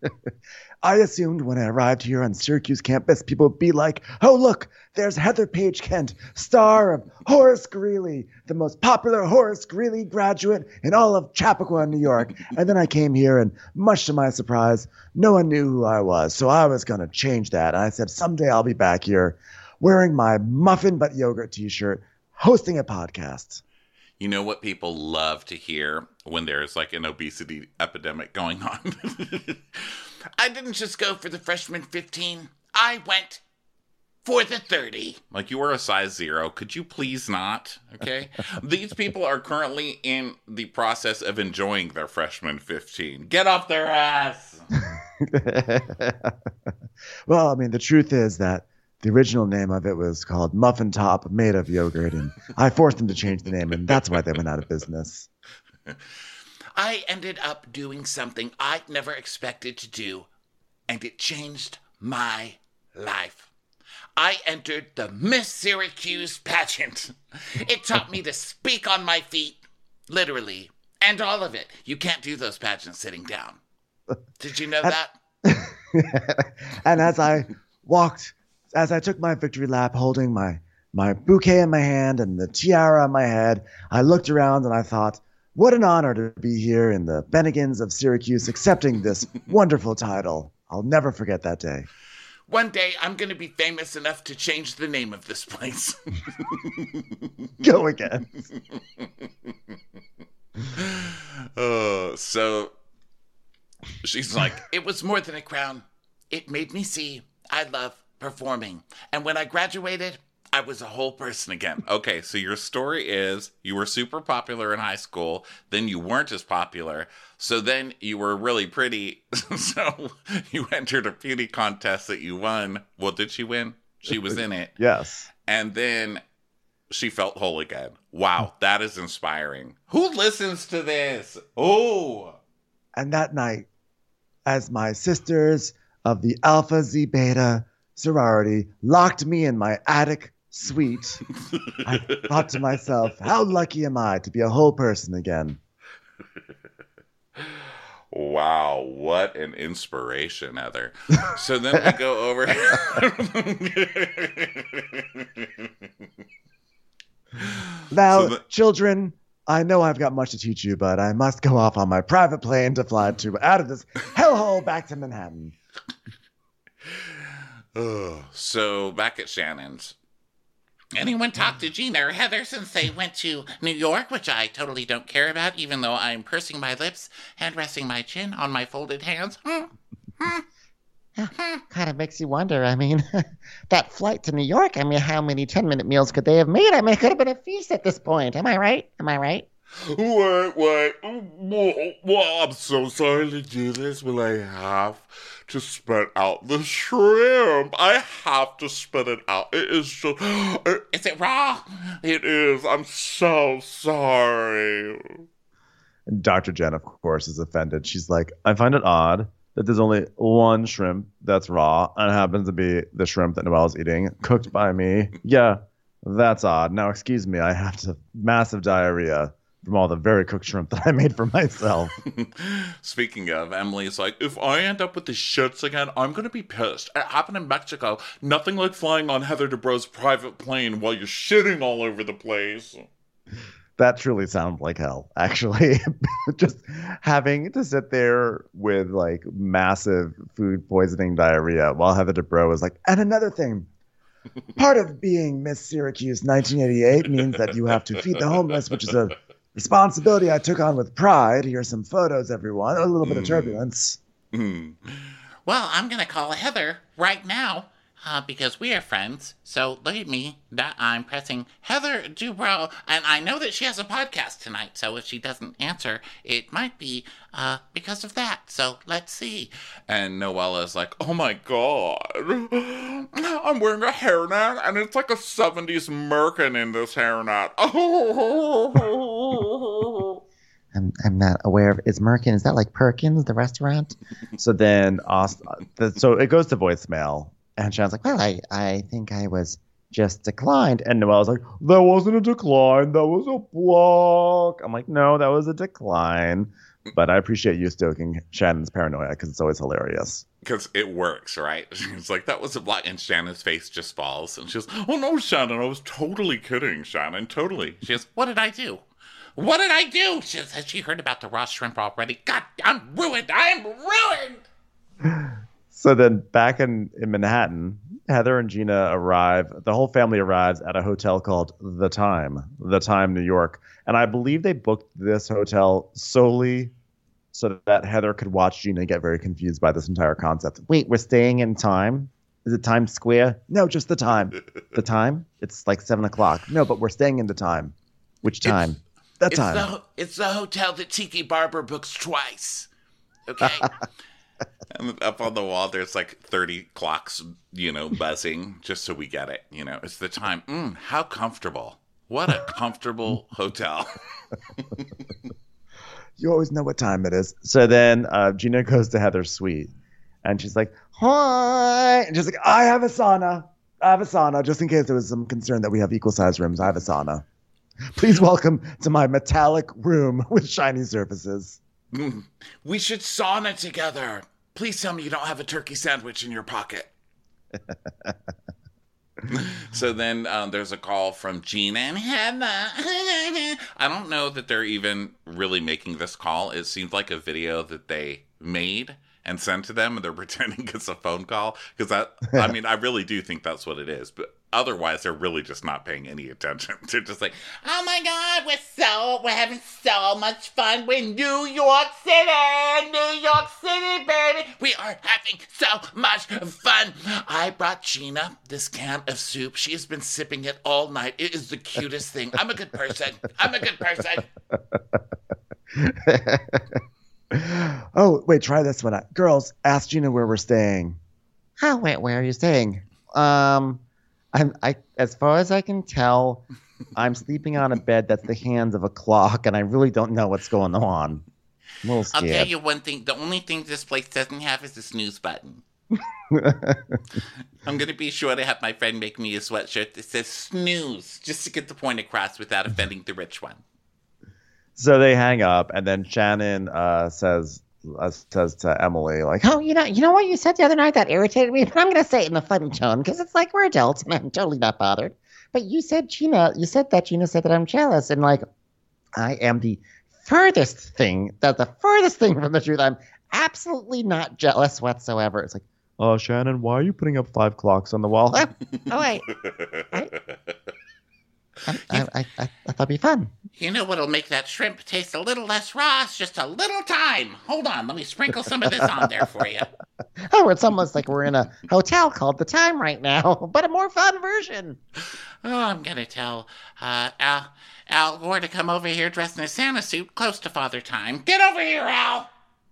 I assumed when I arrived here on Syracuse campus, people would be like, oh, look, there's Heather Page Kent, star of Horace Greeley, the most popular Horace Greeley graduate in all of Chappaqua, New York. And then I came here and much to my surprise, no one knew who I was. So I was going to change that. And I said, someday I'll be back here wearing my muffin but yogurt t-shirt, hosting a podcast. You know what people love to hear when there's like an obesity epidemic going on? I didn't just go for the freshman 15. I went for the 30. Like, you were a size 0. Could you please not? Okay. These people are currently in the process of enjoying their freshman 15. Get off their ass. Well, I mean, the truth is that the original name of it was called Muffin Top Made of Yogurt, and I forced them to change the name, and that's why they went out of business. I ended up doing something I never expected to do, and it changed my life. I entered the Miss Syracuse pageant. It taught me to speak on my feet, literally, and all of it. You can't do those pageants sitting down. Did you know that? And as I took my victory lap holding my bouquet in my hand and the tiara on my head, I looked around and I thought, what an honor to be here in the Bennigans of Syracuse accepting this wonderful title. I'll never forget that day. One day I'm going to be famous enough to change the name of this place. Go again. So she's like, it was more than a crown. It made me see I love performing. And when I graduated, I was a whole person again. Okay, so your story is you were super popular in high school, then you weren't as popular, so then you were really pretty, so you entered a beauty contest that you won. Well, did she win? She was in it. Yes. And then she felt whole again. Wow, that is inspiring. Who listens to this? Oh. And that night, as my sisters of the Alpha Zeta Beta sorority locked me in my attic suite, I thought to myself, how lucky am I to be a whole person again? Wow, what an inspiration, Heather. So then we go over. Now, children, I know I've got much to teach you, but I must go off on my private plane to fly out of this hellhole back to Manhattan. So back at Shannon's. Anyone talk to Gina or Heather since they went to New York, which I totally don't care about, even though I'm pursing my lips and resting my chin on my folded hands? Kind of makes you wonder. I mean, that flight to New York, I mean, how many 10-minute meals could they have made? I mean, it could have been a feast at this point. Am I right? Wait. Well, I'm so sorry to do this, but I have to spit out the shrimp. I have to spit it out. It is just... Is it raw? It is. I'm so sorry. And Dr. Jen, of course, is offended. She's like, I find it odd that there's only one shrimp that's raw, and it happens to be the shrimp that Noelle's eating, cooked by me. Yeah, that's odd. Now, excuse me, I have massive diarrhea from all the very cooked shrimp that I made for myself. Speaking of, Emily's like, if I end up with the shits again, I'm going to be pissed. It happened in Mexico. Nothing like flying on Heather Dubrow's private plane while you're shitting all over the place. That truly sounds like hell, actually. Just having to sit there with like massive food poisoning diarrhea while Heather Dubrow is like, and another thing, part of being Miss Syracuse 1988 means that you have to feed the homeless, which is a responsibility I took on with pride. Here's some photos, everyone. A little bit of turbulence. Well, I'm going to call Heather right now because we are friends. So look at me. I'm pressing Heather Dubrow. And I know that she has a podcast tonight. So if she doesn't answer, it might be because of that. So let's see. And Noella's like, oh my God. I'm wearing a hairnet and it's like a 70s merkin in this hairnet. I'm not aware of. Is Merkin? Is that like Perkins, the restaurant? So then, so it goes to voicemail, and Shannon's like, Well, I think I was just declined. And Noelle's like, that wasn't a decline, that was a block. I'm like, no, that was a decline. But I appreciate you stoking Shannon's paranoia because it's always hilarious. Because it works, right? It's like, that was a block, and Shannon's face just falls. And she goes, oh no, Shannon, I was totally kidding, Shannon, totally. She goes, what did I do? What did I do? Has she heard about the raw shrimp already? God, I'm ruined. So then back in Manhattan, Heather and Gina arrive. The whole family arrives at a hotel called The Time New York. And I believe they booked this hotel solely so that Heather could watch Gina get very confused by this entire concept. Wait, we're staying in Time? Is it Times Square? No, just The Time. The Time? It's like 7 o'clock. No, but we're staying in The Time. Which time? That time. It's the hotel that Tiki Barber books twice. Okay? And up on the wall, there's like 30 clocks, buzzing, just so we get it. It's The Time. How comfortable. What a comfortable hotel. You always know what time it is. So then Gina goes to Heather's suite, and she's like, hi. And she's like, I have a sauna, just in case there was some concern that we have equal-sized rooms. I have a sauna. Please welcome to my metallic room with shiny surfaces. We should sauna together. Please tell me you don't have a turkey sandwich in your pocket. So then there's a call from Gina and Heather. I don't know that they're even really making this call. It seems like a video that they made and sent to them, and they're pretending it's a phone call. Because I really do think that's what it is. But otherwise, they're really just not paying any attention. They're just like, oh my God, we're having so much fun. We're in New York City, baby. We are having so much fun. I brought Gina this can of soup. She has been sipping it all night. It is the cutest thing. I'm a good person. Oh, wait, try this one. Girls, ask Gina where we're staying. Oh, wait, where are you staying? As far as I can tell, I'm sleeping on a bed that's the hands of a clock, and I really don't know what's going on. I'm a little scared. I'll tell you one thing. The only thing this place doesn't have is a snooze button. I'm going to be sure to have my friend make me a sweatshirt that says snooze, just to get the point across without offending the rich one. So they hang up, and then Shannon says to Emily, like, oh, you know what you said the other night that irritated me? But I'm going to say it in a funny tone because it's like we're adults and I'm totally not bothered. But you said that Gina said that I'm jealous, and like I am the furthest thing from the truth. I'm absolutely not jealous whatsoever. It's like, oh, Shannon, why are you putting up 5 clocks on the wall? Oh, wait. I thought it'd be fun. You know what'll make that shrimp taste a little less raw? It's just a little thyme. Hold on, let me sprinkle some of this on there for you. Oh, it's almost like we're in a hotel called The Time right now, but a more fun version. Oh, I'm going to tell Al Gore to come over here dressed in a Santa suit close to Father Time. Get over here, Al!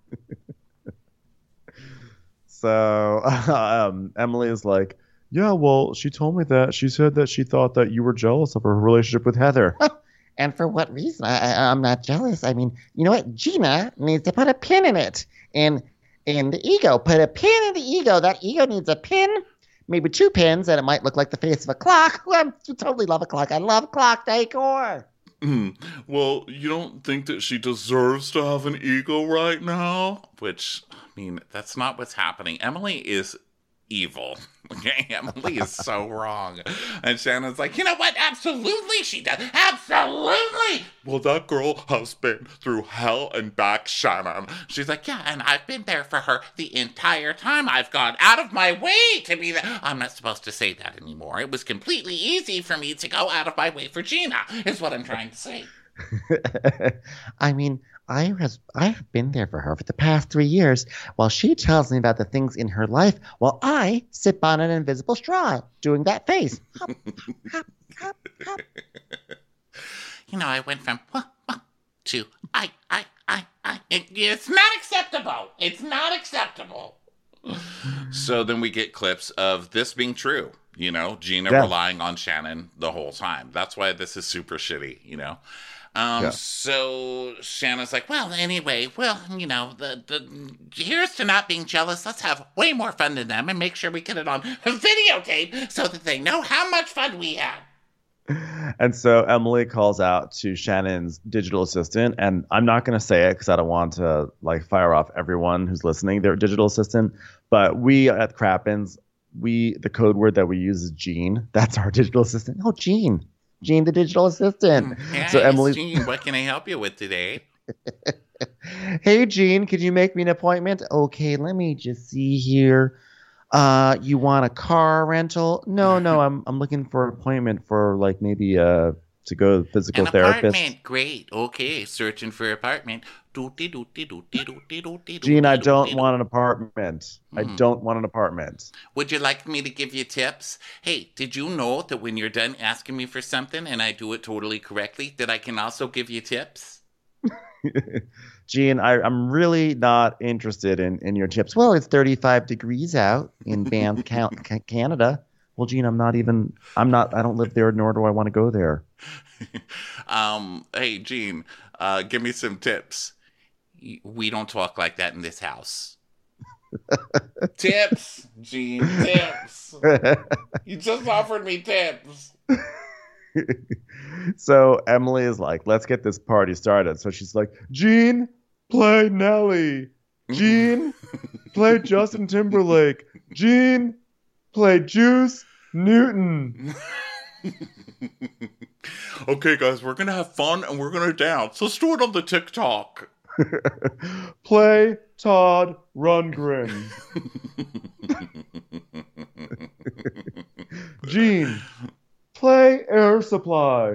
So Emily is like, yeah, well, she told me that. She said that she thought that you were jealous of her relationship with Heather. And for what reason? I'm not jealous. I mean, you know what? Gina needs to put a pin in it. In the ego. Put a pin in the ego. That ego needs a pin, maybe 2 pins, and it might look like the face of a clock. I totally love a clock. I love clock decor. Well, you don't think that she deserves to have an ego right now? Which, I mean, that's not what's happening. Emily is evil. Okay, Emily is so wrong. And Shannon's like, you know what? Absolutely she does. Absolutely. Well, that girl has been through hell and back, Shannon. She's like, yeah, and I've been there for her the entire time. I've gone out of my way to be there. I'm not supposed to say that anymore. It was completely easy for me to go out of my way for Gina, is what I'm trying to say. I mean, I have been there for her for the past 3 years while she tells me about the things in her life while I sip on an invisible straw doing that face. Hop, hop, hop, hop. You know, I went from to I. It's not acceptable. It's not acceptable. So then we get clips of this being true. You know, Gina relying on Shannon the whole time. That's why this is super shitty, you know. So Shannon's like, well, anyway, you know, here's to not being jealous. Let's have way more fun than them and make sure we get it on videotape so that they know how much fun we had. And so Emily calls out to Shannon's digital assistant, and I'm not going to say it because I don't want to like fire off everyone who's listening, their digital assistant. But we at Crappens, the code word that we use is Jean. That's our digital assistant. Oh, Jean, the digital assistant. Yeah, so Emily, Jean, what can I help you with today? Hey, Jean, could you make me an appointment? Okay, let me just see here. You want a car rental? No, I'm looking for an appointment for like maybe to go to physical therapist. Apartment, great. Okay, searching for apartment. Jean, I don't want an apartment. I don't want an apartment. Would you like me to give you tips? Hey, did you know that when you're done asking me for something and I do it totally correctly, that I can also give you tips? Jean, I'm really not interested in your tips. Well, it's 35 degrees out in Banff, Canada. Well, Jean, I don't live there, nor do I want to go there. Hey, Jean, give me some tips. We don't talk like that in this house. Tips, Jean, tips. You just offered me tips. So Emily is like, let's get this party started. So she's like, Jean, play Nelly. Jean, play Justin Timberlake. Jean, play Juice Newton. Okay, guys, we're going to have fun and we're going to dance. Let's do it on the TikTok. Play Todd Rundgren. Jean, play Air Supply.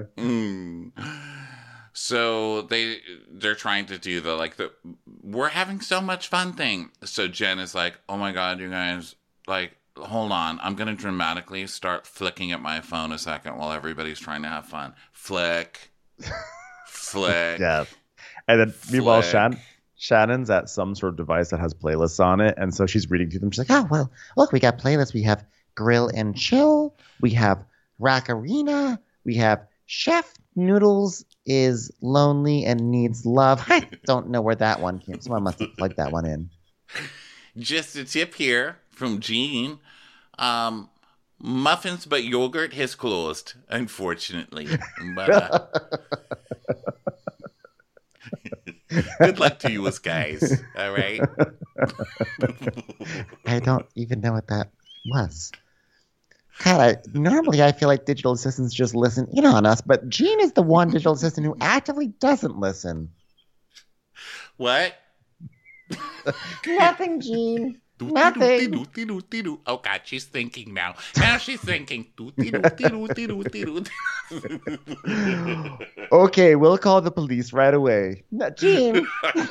So they're trying to do the we're having so much fun thing. So Jen is like, oh my God, you guys, like, hold on. I'm going to dramatically start flicking at my phone a second while everybody's trying to have fun. Flick. Flick. Yeah. And then meanwhile, Flick. Shannon's at some sort of device that has playlists on it. And so she's reading through them. She's like, Oh, well, look, we got playlists. We have Grill and Chill. We have Rack Arena. We have Chef Noodles is Lonely and Needs Love. I don't know where that one came. Someone must have plugged that one in. Just a tip here from Jean. Muffins but yogurt has closed, unfortunately. But, good luck to you guys. All right. I don't even know what that was. God, normally I feel like digital assistants just listen in on us, but Jean is the one digital assistant who actively doesn't listen. What? Nothing, Jean. Nothing. Oh God, she's thinking now. Now she's thinking. okay, we'll call the police right away. No, Jean.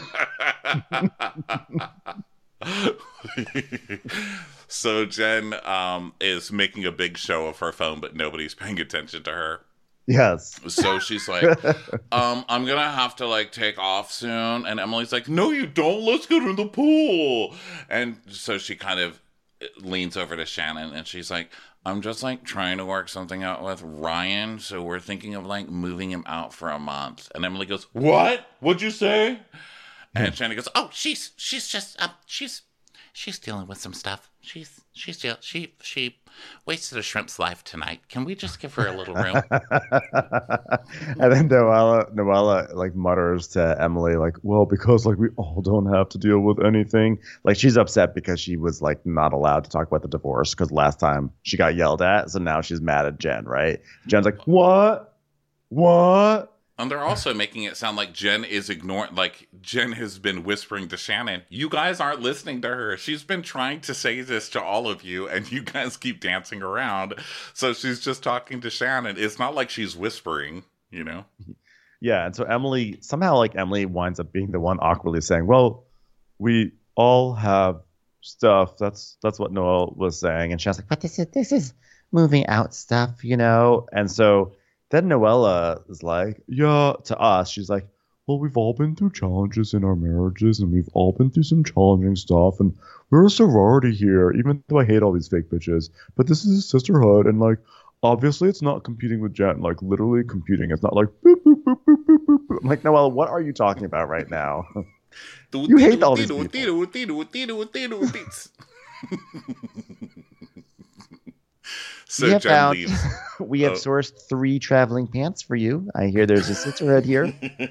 So Jen is making a big show of her phone, but nobody's paying attention to her. Yes. So she's like, I'm gonna have to take off soon. And Emily's like, no, you don't. Let's get in the pool. And so she kind of leans over to Shannon and she's like, I'm just trying to work something out with Ryan. So we're thinking of moving him out for a month. And Emily goes, what? What'd you say? And Shannon goes, oh, she's just she's dealing with some stuff. She wasted a shrimp's life tonight. Can we just give her a little room? And then Noella mutters to Emily well, because we all don't have to deal with anything. She's upset because she was not allowed to talk about the divorce because last time she got yelled at, so now she's mad at Jen, right? Jen's like, what? And they're also making it sound like Jen is ignoring, Jen has been whispering to Shannon, you guys aren't listening to her. She's been trying to say this to all of you, and you guys keep dancing around. So she's just talking to Shannon. It's not like she's whispering, Yeah, and so Emily winds up being the one awkwardly saying, well, we all have stuff. That's what Noelle was saying. And Shannon's like, But this is moving out stuff, And so then Noella is like, yeah, to us, she's like, well, we've all been through challenges in our marriages and we've all been through some challenging stuff and we're a sorority here, even though I hate all these fake bitches. But this is a sisterhood and obviously it's not competing with Jen, literally competing. It's not boop, boop, boop, boop, boop, boop, boop. I'm like, Noella, what are you talking about right now? You hate all these people. So we have Jen leaves. We have sourced 3 traveling pants for you. I hear there's a sisterhood here.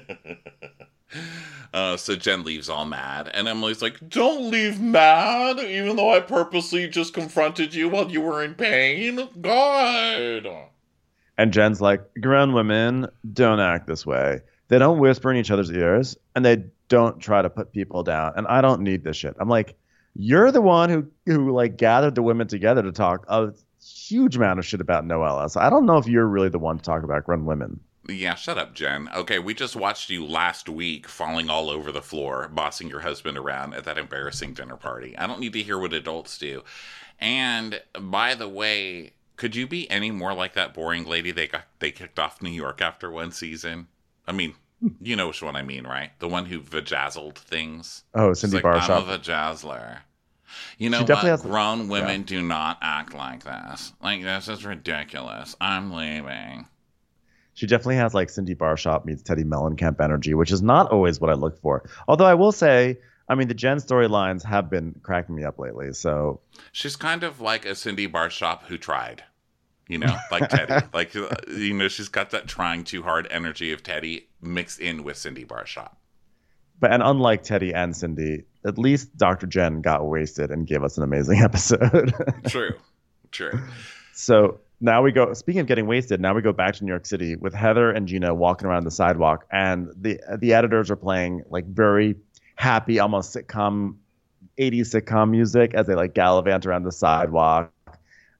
So Jen leaves all mad. And Emily's like, don't leave mad, even though I purposely just confronted you while you were in pain. God. And Jen's like, grown women don't act this way. They don't whisper in each other's ears, and they don't try to put people down. And I don't need this shit. I'm like, you're the one who gathered the women together to talk a huge amount of shit about Noella. So I don't know if you're really the one to talk about grown women. Yeah, shut up, Jen. Okay, we just watched you last week falling all over the floor, bossing your husband around at that embarrassing dinner party. I don't need to hear what adults do. And by the way, could you be any more like that boring lady they kicked off New York after one season? I mean, you know which one I mean, right? The one who vajazzled things. Oh, Cindy Barshop. I'm a vajazzler. You know what? Grown women do not act like this. This is ridiculous. I'm leaving. She definitely has Cindy Barshop meets Teddy Mellencamp energy, which is not always what I look for. Although I will say, the Jen storylines have been cracking me up lately. So she's kind of like a Cindy Barshop who tried, like Teddy. She's got that trying too hard energy of Teddy mixed in with Cindy Barshop. And unlike Teddy and Cindy, at least Dr. Jen got wasted and gave us an amazing episode. True. So now we go, speaking of getting wasted, now we go back to New York City with Heather and Gina walking around the sidewalk. And the editors are playing very happy, almost 80s sitcom music as they gallivant around the sidewalk.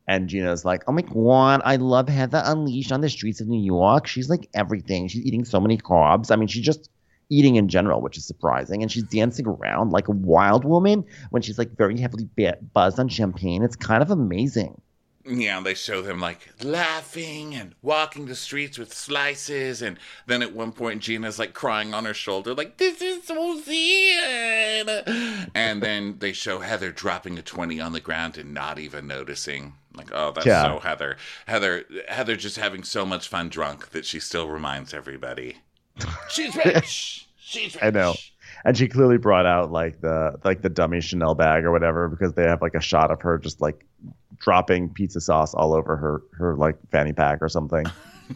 And Gina's like, oh my God, I love Heather Unleashed on the streets of New York. She's like everything. She's eating so many carbs. I mean, she's just eating in general, which is surprising. And she's dancing around like a wild woman when she's like very heavily buzzed on champagne. It's kind of amazing. Yeah, they show them like laughing and walking the streets with slices. And then at one point, Gina's like crying on her shoulder, like, this is so sad. And then they show Heather dropping a 20 on the ground and not even noticing. Like, oh, that's so Heather. Heather just having so much fun drunk that she still reminds everybody. She's rich. She's rich. I know. And she clearly brought out like the dummy Chanel bag or whatever, because they have like a shot of her just like dropping pizza sauce all over her like fanny pack or something.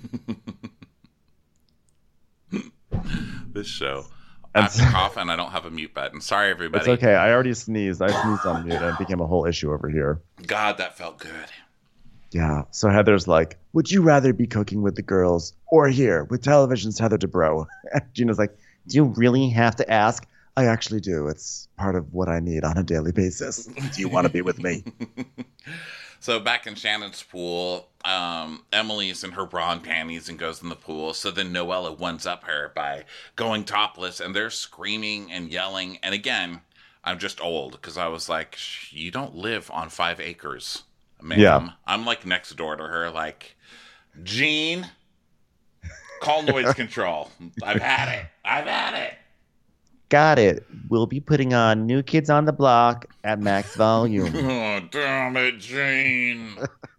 This show. I have to cough and I don't have a mute button. Sorry, everybody. It's okay. I already sneezed. I sneezed on mute and it became a whole issue over here. God, that felt good. Yeah. So Heather's like, would you rather be cooking with the girls or here with television's Heather Dubrow? And Gina's like, do you really have to ask? I actually do. It's part of what I need on a daily basis. Do you want to be with me? So back in Shannon's pool, Emily's in her bra and panties and goes in the pool. So then Noella ones up her by going topless, and they're screaming and yelling. And again, I'm just old because I was like, you don't live on 5 acres, ma'am. Yeah. I'm like next door to her, like, Jean, call noise control. I've had it. Got it. We'll be putting on New Kids on the Block at max volume. Oh, damn it, Jane.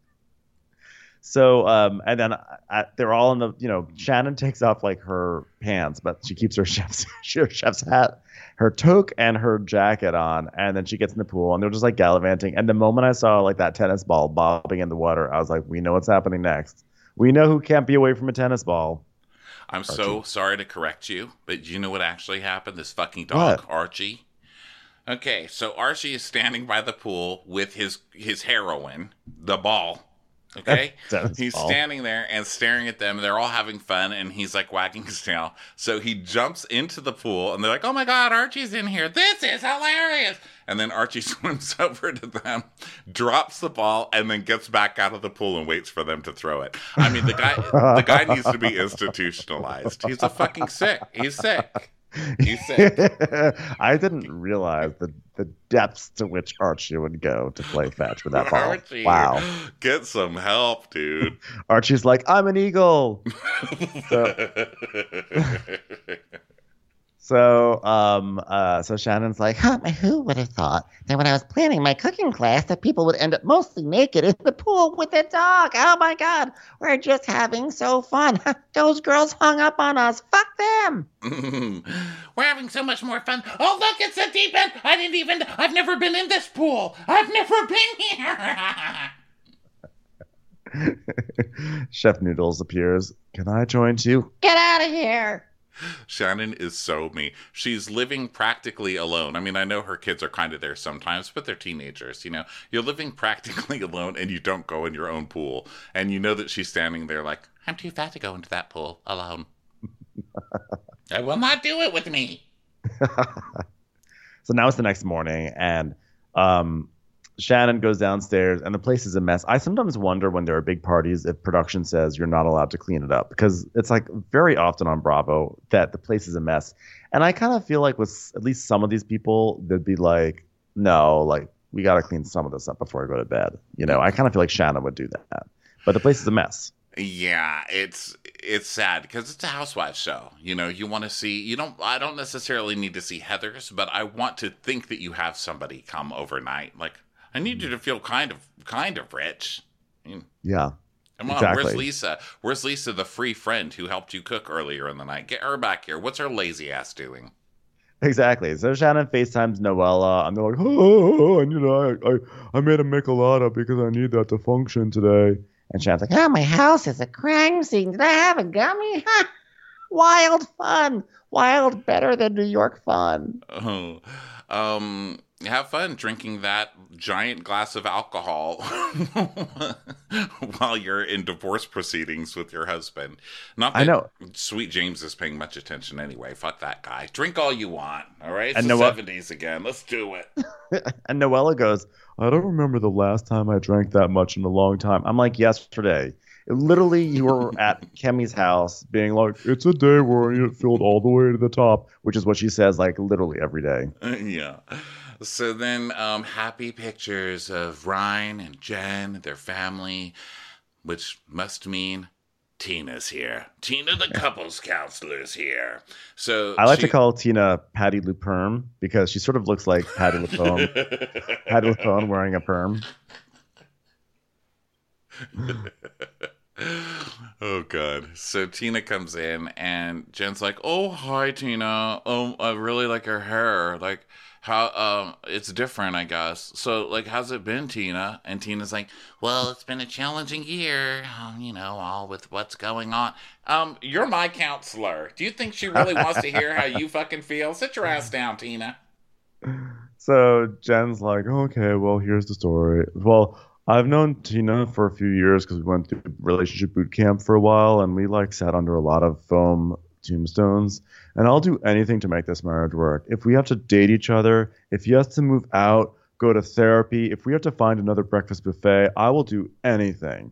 So, and then they're all in the, Shannon takes off like her pants, but she keeps her chef's hat, her toque, and her jacket on. And then she gets in the pool and they're just like gallivanting. And the moment I saw like that tennis ball bobbing in the water, I was like, we know what's happening next. We know who can't be away from a tennis ball. I'm Archie. So sorry to correct you, but you know what actually happened? This fucking dog, what? Archie. Okay, so Archie is standing by the pool with his heroine, the ball. Okay? He's standing there and staring at them. They're all having fun, and he's like wagging his tail. So he jumps into the pool, and they're like, oh my God, Archie's in here. This is hilarious. And then Archie swims over to them, drops the ball, and then gets back out of the pool and waits for them to throw it. I mean, the guy needs to be institutionalized. He's a fucking sick. He's sick. He's sick. I didn't realize the depths to which Archie would go to play fetch with that ball. Archie, wow. Get some help, dude. Archie's like, I'm an eagle. So Shannon's like, who would have thought that when I was planning my cooking class that people would end up mostly naked in the pool with a dog? Oh my God, we're just having so fun. Those girls hung up on us. Fuck them. We're having so much more fun. Oh, look, it's a deep end. I've never been in this pool. I've never been here. Chef Noodles appears. Can I join too? Get out of here. Shannon is so me. She's living practically alone. I mean, I know her kids are kind of there sometimes, but they're teenagers, You're living practically alone and you don't go in your own pool. And you know that she's standing there like, I'm too fat to go into that pool alone. I will not do it with me. So now it's the next morning and Shannon goes downstairs and the place is a mess. I sometimes wonder when there are big parties if production says you're not allowed to clean it up, because it's like very often on Bravo that the place is a mess. And I kind of feel like with at least some of these people, they'd be like, no, like we got to clean some of this up before I go to bed. I kind of feel like Shannon would do that. But the place is a mess. Yeah, it's sad because it's a housewives show. You want to see, I don't necessarily need to see Heather's, but I want to think that you have somebody come overnight. Like, I need you to feel kind of rich. Yeah. Come on, exactly. Where's Lisa? Where's Lisa, the free friend who helped you cook earlier in the night? Get her back here. What's her lazy ass doing? Exactly. So Shannon FaceTimes Noella, and they're like, oh, I made a michelada because I need that to function today. And Shannon's like, my house is a crime scene. Did I have a gummy? Wild fun. Wild better than New York fun. have fun drinking that giant glass of alcohol while you're in divorce proceedings with your husband. Not that I know. Sweet James is paying much attention anyway. Fuck that guy. Drink all you want. All right. It's And the Noel- 70s again. Let's do it. And Noella goes, I don't remember the last time I drank that much in a long time. I'm like, yesterday. Literally, you were at Kemi's house being like, it's a day where I get filled all the way to the top, which is what she says like literally every day. Yeah. So then happy pictures of Ryan and Jen, their family, which must mean Tina's here. Tina, the couples counselor's here. So I like to call Tina Patty LuPerm because she sort of looks like Patty LuPone. Patty LuPone wearing a perm. Oh God. So Tina comes in and Jen's like, oh, hi Tina. Oh, I really like her hair. Like how it's different, I guess. So like, how's it been, Tina? And Tina's like, well, it's been a challenging year, all with what's going on. You're my counselor. Do you think she really wants to hear how you fucking feel? Sit your ass down, Tina. So Jen's like, okay, well, here's the story. Well, I've known Tina for a few years because we went through relationship boot camp for a while, and we like sat under a lot of foam tombstones. And I'll do anything to make this marriage work. If we have to date each other, if he has to move out, go to therapy, if we have to find another breakfast buffet, I will do anything.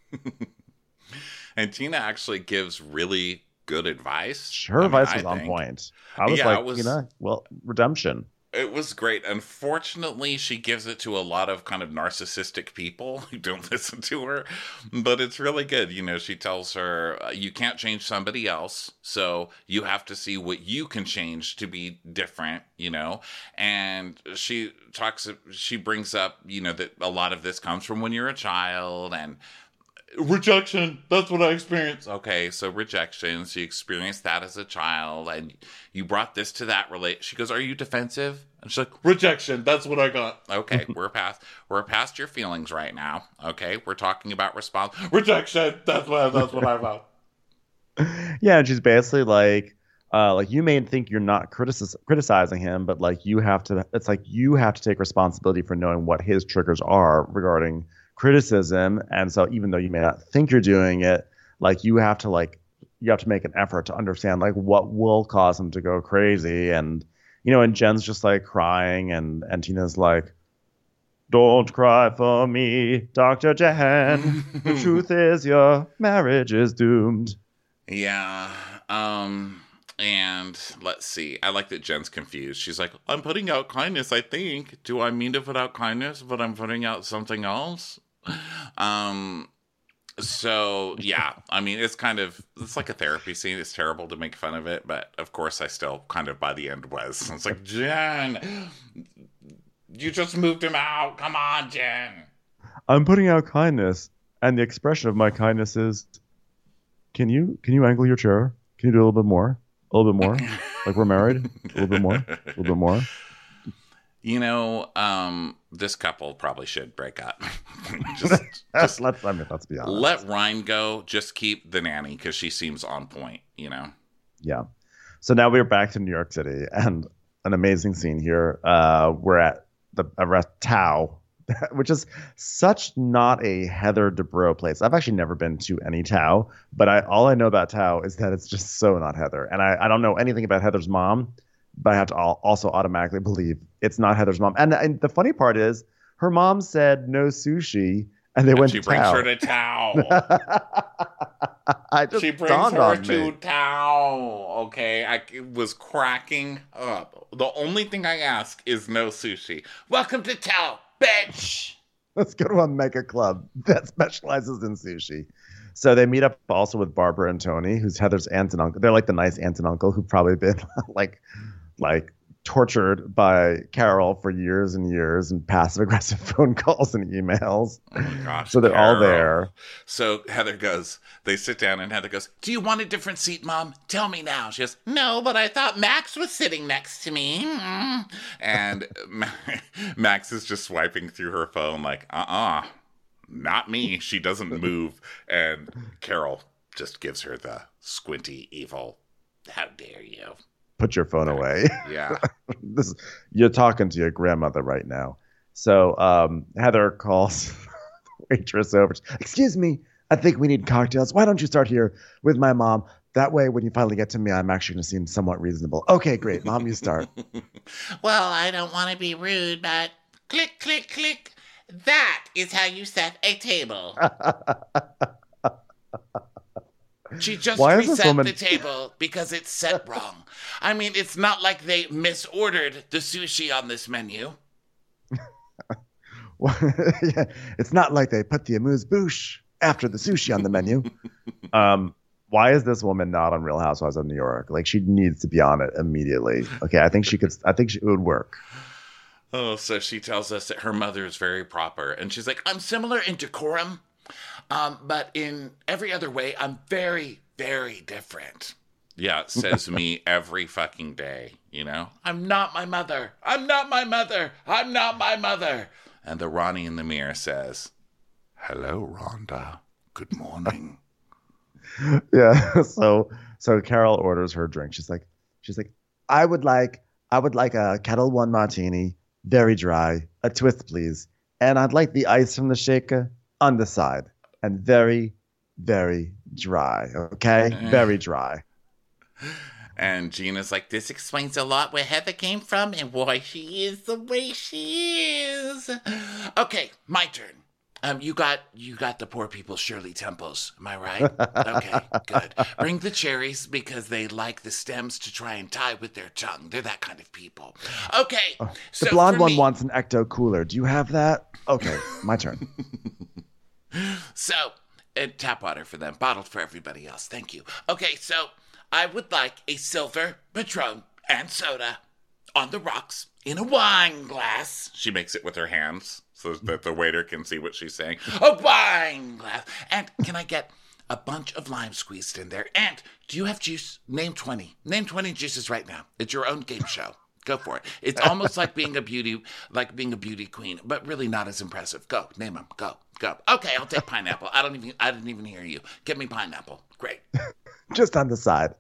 And Tina actually gives really good advice. Her advice was on point. I was like, redemption. It was great. Unfortunately, she gives it to a lot of kind of narcissistic people who don't listen to her, but it's really good. She tells her, you can't change somebody else, so you have to see what you can change to be different, and she brings up, that a lot of this comes from when you're a child and rejection. That's what I experienced. Okay, so rejection. She experienced that as a child, and you brought this to that She goes, "Are you defensive?" And she's like, "Rejection. That's what I got." Okay, we're past your feelings right now. Okay, we're talking about response. Rejection. That's what I got. Yeah, and she's basically like you may think you're not criticizing him, but like you have to. It's like you have to take responsibility for knowing what his triggers are regarding criticism. And so even though you may not think you're doing it, like you have to make an effort to understand like what will cause him to go crazy. And and Jen's just like crying, and Tina's like, don't cry for me, Dr. Jen. The truth is your marriage is doomed. Yeah. And let's see. I like that Jen's confused. She's like, I'm putting out kindness, I think. Do I mean to put out kindness, but I'm putting out something else? So, yeah. I mean, it's like a therapy scene. It's terrible to make fun of it, but of course I still kind of by the end was. It's like, Jen, you just moved him out. Come on, Jen. I'm putting out kindness, and the expression of my kindness is, can you angle your chair? Can you do a little bit more? A little bit more? Like we're married? A little bit more? A little bit more? This couple probably should break up. let's be honest. Let Ryan go. Just keep the nanny because she seems on point, Yeah. So now we're back to New York City, and an amazing scene here. We're at Tao, which is such not a Heather Dubrow place. I've actually never been to any Tao, but all I know about Tao is that it's just so not Heather. And I don't know anything about Heather's mom, but I have to also automatically believe it's not Heather's mom. And the funny part is her mom said no sushi, and they went to Tao. She brings her to Tao. She brings her to Tao. Okay, I was cracking up. The only thing I ask is no sushi. Welcome to Tao, bitch. Let's go to a mega club that specializes in sushi. So they meet up also with Barbara and Tony, who's Heather's aunt and uncle. They're like the nice aunt and uncle who've probably been like tortured by Carol for years and years, and passive aggressive phone calls and emails. Oh my gosh. So they're Carol. all there. So they sit down, and Heather goes, do you want a different seat, Mom? Tell me now. She goes, no, but I thought Max was sitting next to me. And Max is just swiping through her phone like, not me. She doesn't move. And Carol just gives her the squinty, evil, how dare you? put your phone away. Yeah. You're talking to your grandmother right now. So Heather calls the waitress over. Excuse me, I think we need cocktails. Why don't you start here with my mom? That way, when you finally get to me, I'm actually going to seem somewhat reasonable. Okay, great. Mom, you start. Well, I don't want to be rude, but click, click, click. That is how you set a table. She just Why is this reset woman- the table because it's set wrong. I mean, it's not like they misordered the sushi on this menu. Yeah, it's not like they put the amuse-bouche after the sushi on the menu. Why is this woman not on Real Housewives of New York? Like, she needs to be on it immediately. Okay, I think it would work. Oh, so she tells us that her mother is very proper. And she's like, I'm similar in decorum, but in every other way, I'm very, very different. Yeah, says me every fucking day, you know? I'm not my mother. I'm not my mother. I'm not my mother. And the Ronnie in the mirror says, hello, Rhonda. Good morning. Yeah. So Carol orders her drink. She's like, I would like a Kettle One martini, very dry, a twist, please. and I'd like the ice from the shaker on the side and very, very dry. Okay, very dry. And Gina's like, this explains a lot where Heather came from and why she is the way she is. Okay, my turn. You got the poor people's Shirley Temples. Am I right? Okay, good. Bring the cherries because they like the stems to try and tie with their tongue. They're that kind of people. Okay, so the blonde one me, wants an Ecto Cooler. Do you have that? Okay, my turn. So, tap water for them, bottled for everybody else. Thank you. Okay, so I would like a silver Patron and soda on the rocks in a wine glass. She makes it with her hands so that the waiter can see what she's saying. A wine glass. And can I get a bunch of lime squeezed in there? And do you have juice? Name 20. Name 20 juices right now. It's your own game show. Go for it. It's almost like being a beauty queen, but really not as impressive. Go, name them. Go. Okay, I'll take pineapple. I didn't even hear you. Get me pineapple. Great. Just on the side.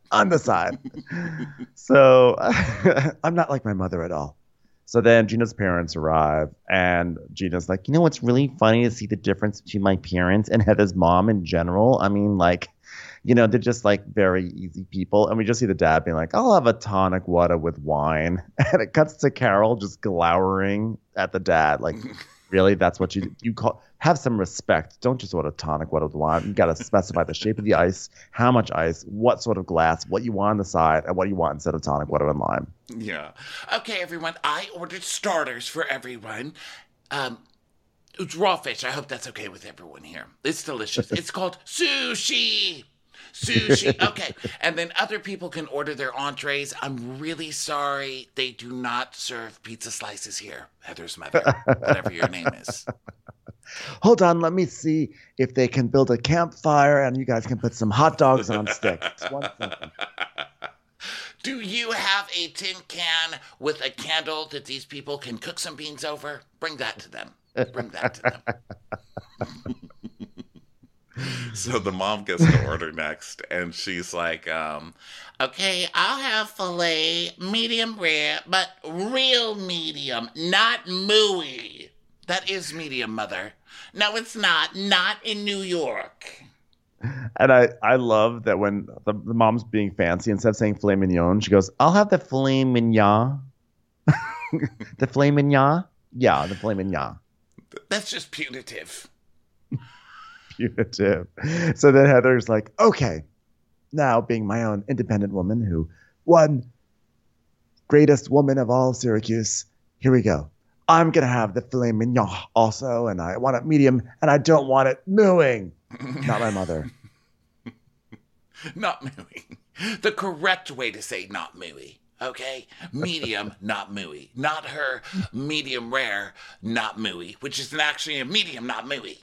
So I'm not like my mother at all. So then Gina's parents arrive, and Gina's like, you know what's really funny to see the difference between my parents and Heather's mom in general? I mean, like, you know, they're just like very easy people. And we just see the dad being like, I'll have a tonic water with wine. And it cuts to Carol just glowering at the dad. Like, really? That's what you call? Have some respect. Don't just order tonic water with wine. You got to specify the shape of the ice, how much ice, what sort of glass, what you want on the side, and what you want instead of tonic water and lime. Yeah. Okay, everyone. I ordered starters for everyone. It's raw fish. I hope that's okay with everyone here. It's delicious. It's called sushi. Okay. And then other people can order their entrees. I'm really sorry. They do not serve pizza slices here. Heather's mother, whatever your name is. Hold on, let me see if they can build a campfire and you guys can put some hot dogs on sticks. One second. Do you have a tin can with a candle that these people can cook some beans over? Bring that to them. So the mom gets to order next, and she's like, okay, I'll have filet, medium rare, but real medium, not mooey. That is medium, Mother. No, it's not. Not in New York. And I love that when the mom's being fancy, instead of saying filet mignon, she goes, I'll have the filet mignon. The filet mignon? Yeah, the filet mignon. That's just punitive. Punitive. So then Heather's like, okay, now being my own independent woman who won greatest woman of all Syracuse, here we go. I'm going to have the filet mignon also, and I want it medium, and I don't want it mooing. Not my mother. Not mooey. The correct way to say not mooey, okay? Medium, not mooey. Not her medium rare, not mooey, which is actually a medium, not mooey.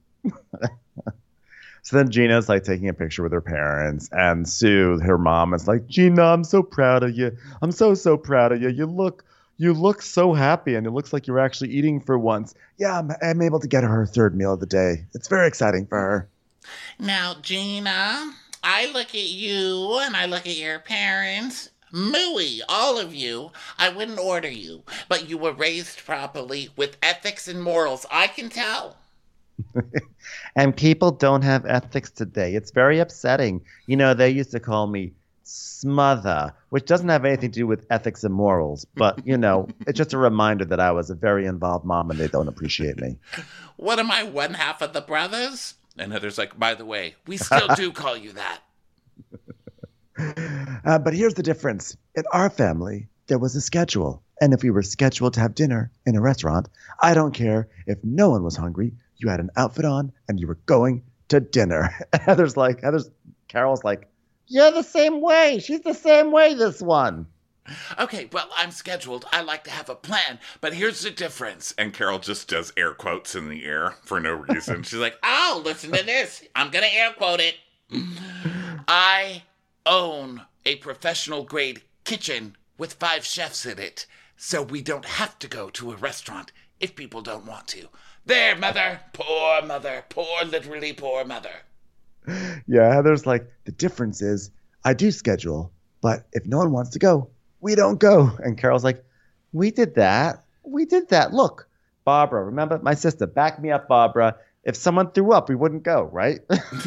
So then Gina's like taking a picture with her parents, and Sue, her mom, is like, Gina, I'm so proud of you. I'm so proud of you. You look so happy, and it looks like you're actually eating for once. Yeah, I'm able to get her third meal of the day. It's very exciting for her. Now, Gina, I look at you and I look at your parents. Mooey, all of you. I wouldn't order you, but you were raised properly with ethics and morals. I can tell. And people don't have ethics today. It's very upsetting. You know, they used to call me Smother, which doesn't have anything to do with ethics and morals. But, you know, it's just a reminder that I was a very involved mom and they don't appreciate me. What am I, one half of the brothers? And Heather's like, by the way, we still do call you that. But here's the difference. In our family, there was a schedule. And if we were scheduled to have dinner in a restaurant, I don't care if no one was hungry. You had an outfit on and you were going to dinner. Carol's like, you're the same way. She's the same way, this one. Okay, well, I'm scheduled. I like to have a plan, but here's the difference. And Carol just does air quotes in the air for no reason. She's like, oh, listen to this. I'm going to air quote it. I own a professional grade kitchen with 5 chefs in it, so we don't have to go to a restaurant if people don't want to. There, mother. Poor mother. Poor, literally poor mother. Yeah, Heather's like, the difference is I do schedule, but if no one wants to go, we don't go. And Carol's like, we did that. Look, Barbara, remember my sister, back me up, Barbara. If someone threw up, we wouldn't go, right?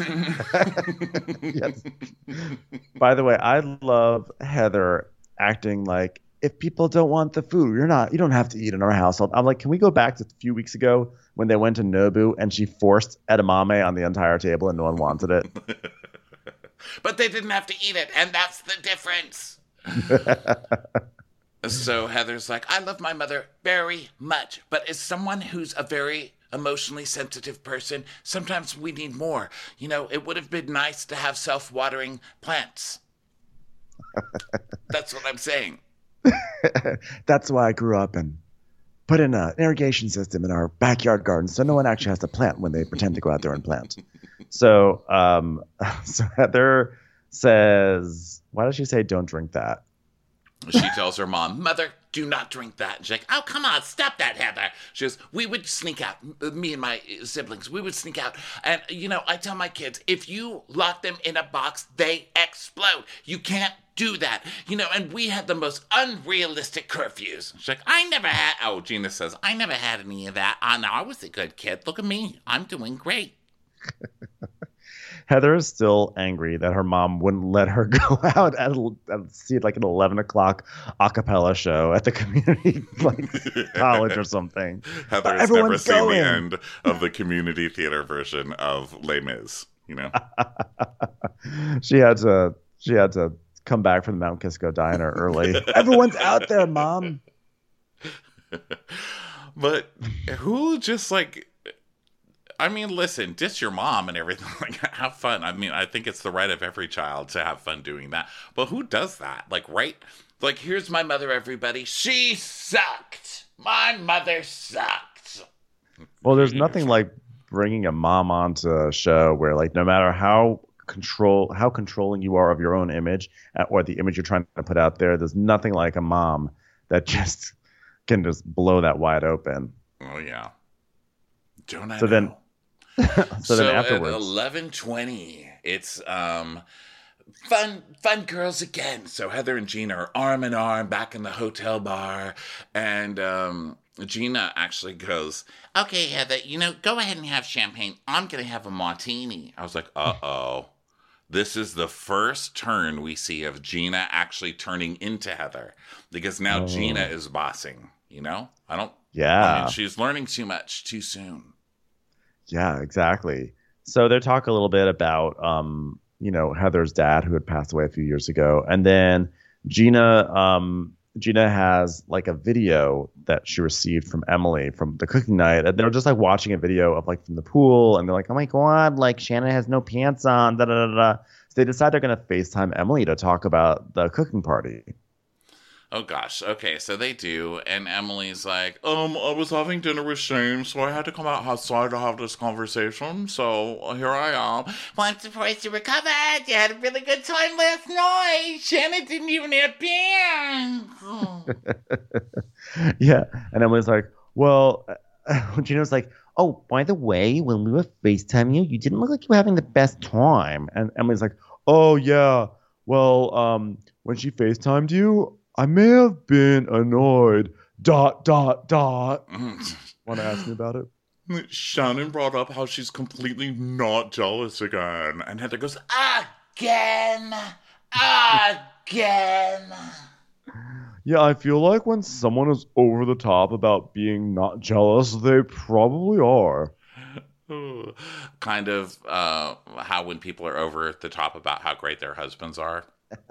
Yes. By the way, I love Heather acting like, if people don't want the food, you don't have to eat in our household. I'm like, can we go back to a few weeks ago when they went to Nobu and she forced edamame on the entire table and no one wanted it? But they didn't have to eat it, and that's the difference. So Heather's like, I love my mother very much, but as someone who's a very emotionally sensitive person, sometimes we need more. You know, it would have been nice to have self-watering plants. That's what I'm saying. That's why I grew up and put in an irrigation system in our backyard garden so no one actually has to plant when they pretend to go out there and plant. So Heather says, why does she say don't drink that? She tells her mom, Mother, do not drink that. And she's like, oh, come on, stop that, Heather. She goes, we would sneak out, me and my siblings, we would sneak out. And, you know, I tell my kids, if you lock them in a box, they explode. You can't do that. You know, and we had the most unrealistic curfews. She's like, Gina says, I never had any of that. No, I was a good kid. Look at me. I'm doing great. Heather is still angry that her mom wouldn't let her go out and see like an 11 o'clock a cappella show at the community college or something. Heather has never seen the end of the community theater version of Les Mis, you know? She had to come back from the Mount Kisco diner early. Everyone's out there, Mom. But who just like... I mean, listen, diss your mom and everything. Like, have fun. I mean, I think it's the right of every child to have fun doing that. But who does that? Like, right? Like, here's my mother, everybody. She sucked. My mother sucked. Well, there's nothing like bringing a mom onto a show where, like, no matter how controlling you are of your own image or the image you're trying to put out there, there's nothing like a mom that just can just blow that wide open. Oh, yeah. Don't I so know? Then then afterwards, at 11:20, it's fun girls again. So Heather and Gina are arm in arm back in the hotel bar, and Gina actually goes, okay, Heather, you know, go ahead and have champagne. I'm gonna have a martini. I was like, uh-oh. This is the first turn we see of Gina actually turning into Heather, because now Gina is bossing, you know? I mean, she's learning too much too soon. Yeah, exactly. So they talk a little bit about, Heather's dad who had passed away a few years ago. And then Gina has like a video that she received from Emily from the cooking night. And they're just like watching a video of like from the pool. And they're like, oh my God, like Shannon has no pants on. Da, da, da, da. So they decide they're going to FaceTime Emily to talk about the cooking party. Oh, gosh. Okay, so they do. And Emily's like, I was having dinner with Shane, so I had to come outside to have this conversation. So here I am. Well, I'm surprised you recovered. You had a really good time last night. Shannon didn't even have pants. Yeah. And Emily's like, well, Gina's like, oh, by the way, when we were FaceTiming you didn't look like you were having the best time. And Emily's like, oh, yeah. Well, when she FaceTimed you, I may have been annoyed. ... Want to ask me about it? Shannon brought up how she's completely not jealous again. And Heather goes, Again. Yeah, I feel like when someone is over the top about being not jealous, they probably are. Kind of how when people are over the top about how great their husbands are.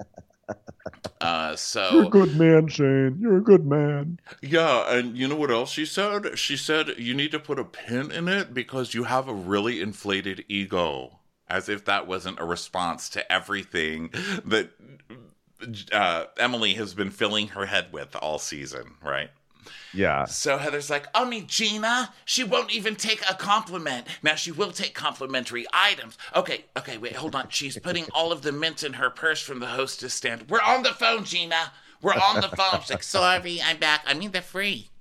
You're a good man, Shane. You're a good man. Yeah, and you know what else she said? She said you need to put a pin in it because you have a really inflated ego. As if that wasn't a response to everything that Emily has been filling her head with all season, right? Yeah. So Heather's like, Gina, she won't even take a compliment. Now she will take complimentary items. Okay, wait, hold on. She's putting all of the mint in her purse from the hostess stand. We're on the phone, Gina. We're on the phone. She's like, sorry, I'm back. I mean, they're free.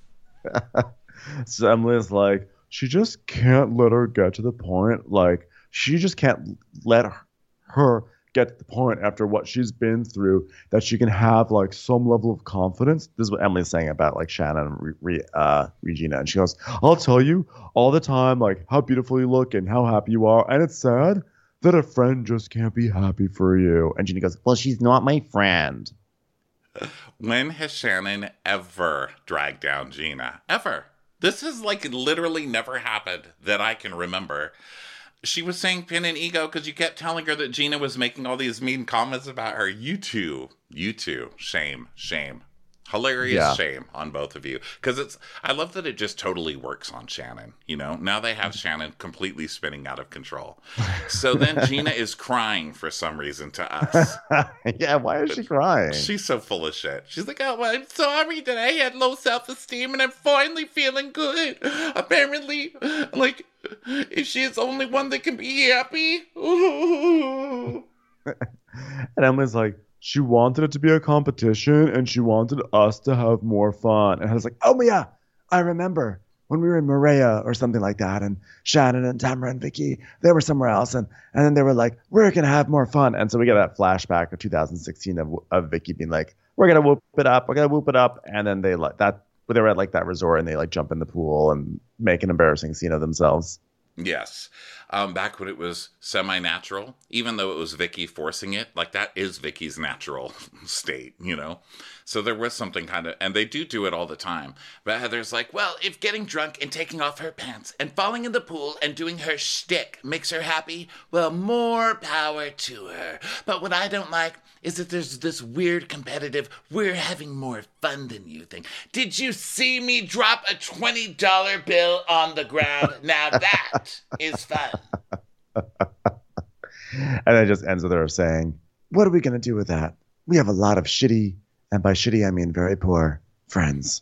So Emily's like, she just can't let her get to the point. Like, she just can't let her get to the point after what she's been through that she can have like some level of confidence. This is what Emily's saying about like Shannon and Regina. And she goes, I'll tell you all the time, like how beautiful you look and how happy you are. And it's sad that a friend just can't be happy for you. And Gina goes, well, she's not my friend. When has Shannon ever dragged down Gina? Ever? This has like literally never happened that I can remember. She was saying pin and ego because you kept telling her that Gina was making all these mean comments about her. You two. Shame. Hilarious shame on both of you. Because I love that it just totally works on Shannon. You know, now they have Shannon completely spinning out of control. So then Gina is crying for some reason to us. Yeah, why is she crying? She's so full of shit. She's like, well, I'm sorry that I had low self-esteem and I'm finally feeling good. Apparently, like, she's the only one that can be happy. And Emily's like, she wanted it to be a competition and she wanted us to have more fun. And I was like, oh yeah, I remember when we were in Maria or something like that. And Shannon and Tamara and Vicky, they were somewhere else. And then they were like, we're going to have more fun. And so we get that flashback of 2016 of Vicky being like, we're going to whoop it up. We're going to whoop it up. And then they were at like that resort and they like jump in the pool and make an embarrassing scene of themselves. Yes. Back when it was semi-natural, even though it was Vicky forcing it, like that is Vicky's natural state, you know? So there was something kind of, and they do it all the time. But Heather's like, well, if getting drunk and taking off her pants and falling in the pool and doing her shtick makes her happy, well, more power to her. But what I don't like is that there's this weird competitive, we're having more fun than you thing. Did you see me drop a $20 bill on the ground? Now that is fun. And it just ends with her saying, what are we going to do with that? We have a lot of shitty, and by shitty I mean very poor, friends.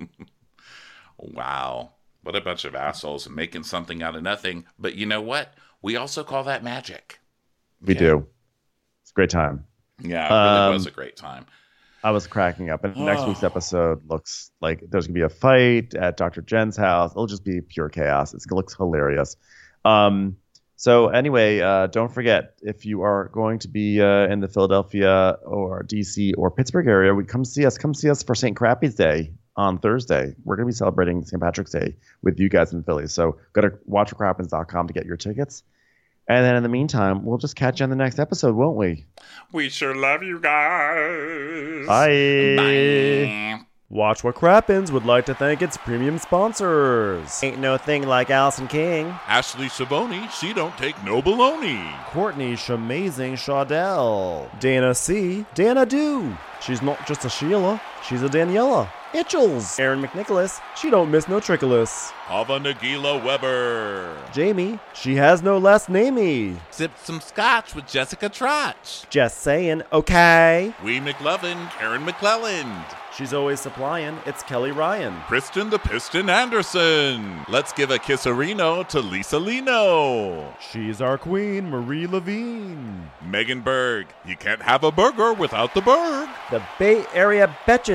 Wow. What a bunch of assholes making something out of nothing. But you know what? We also call that magic. We do. It's a great time. Yeah, it really was a great time. I was cracking up. And next week's episode looks like there's going to be a fight at Dr. Jen's house. It'll just be pure chaos. It looks hilarious. So anyway, don't forget, if you are going to be in the Philadelphia or DC or Pittsburgh area, come see us. Come see us for St. Crappy's Day on Thursday. We're going to be celebrating St. Patrick's Day with you guys in Philly. So go to watchwhatcrappens.com to get your tickets. And then in the meantime, we'll just catch you on the next episode, won't we? We sure love you guys. Bye. Bye. Watch What Crappens would like to thank its premium sponsors. Ain't no thing like Allison King. Ashley Savoni, she don't take no baloney. Courtney Shamazing Shaudell. Dana C. Dana Do. She's not just a Sheila, she's a Daniela. Itchels. Aaron McNicholas. She don't miss no trickolas. Ava Nagila Weber. Jamie. She has no last namey. Sipped some scotch with Jessica Trotch. Just saying, okay. Wee McLovin, Karen McClelland. She's always supplying. It's Kelly Ryan. Kristen the Piston Anderson. Let's give a kisserino to Lisa Lino. She's our queen, Marie Levine. Megan Berg. You can't have a burger without the Berg. The Bay Area Betches.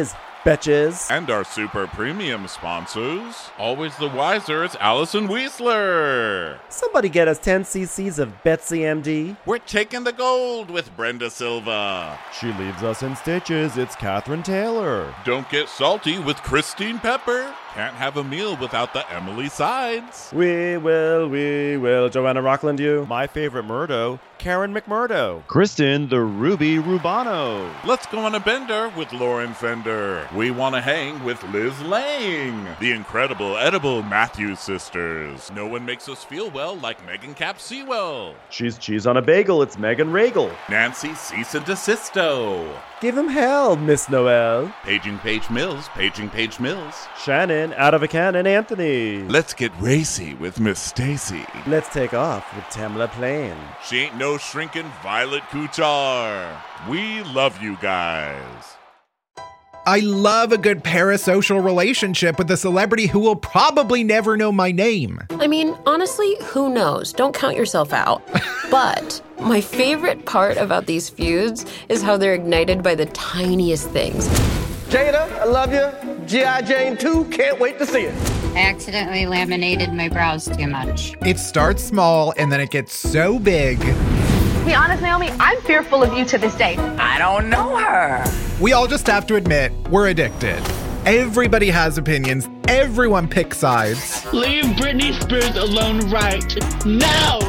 Betches. And our super premium sponsors. Always the wiser, it's Allison Weisler. Somebody get us 10 cc's of Betsy MD. We're taking the gold with Brenda Silva. She leaves us in stitches, it's Catherine Taylor. Don't get salty with Christine Pepper. Can't have a meal without the Emily Sides. We will. Joanna Rockland, you. My favorite Murdo, Karen McMurdo. Kristen, the Ruby Rubano. Let's go on a bender with Lauren Fender. We want to hang with Liz Lang. The incredible edible Matthews sisters. No one makes us feel well like Megan Cap Sewell. She's cheese on a bagel, it's Megan Regal. Nancy Cease and Desisto. Give him hell, Miss Noel. Paging Paige Mills, Paging Paige Mills. Shannon, out of a cannon, Anthony. Let's get racy with Miss Stacy. Let's take off with Tamla Plain. She ain't no shrinking Violet Kuchar. We love you guys. I love a good parasocial relationship with a celebrity who will probably never know my name. I mean, honestly, who knows? Don't count yourself out. But my favorite part about these feuds is how they're ignited by the tiniest things. Jada, I love you. G.I. Jane 2, can't wait to see it. I accidentally laminated my brows too much. It starts small and then it gets so big. To be honest, Naomi, I'm fearful of you to this day. I don't know her. We all just have to admit, we're addicted. Everybody has opinions. Everyone picks sides. Leave Britney Spears alone right now.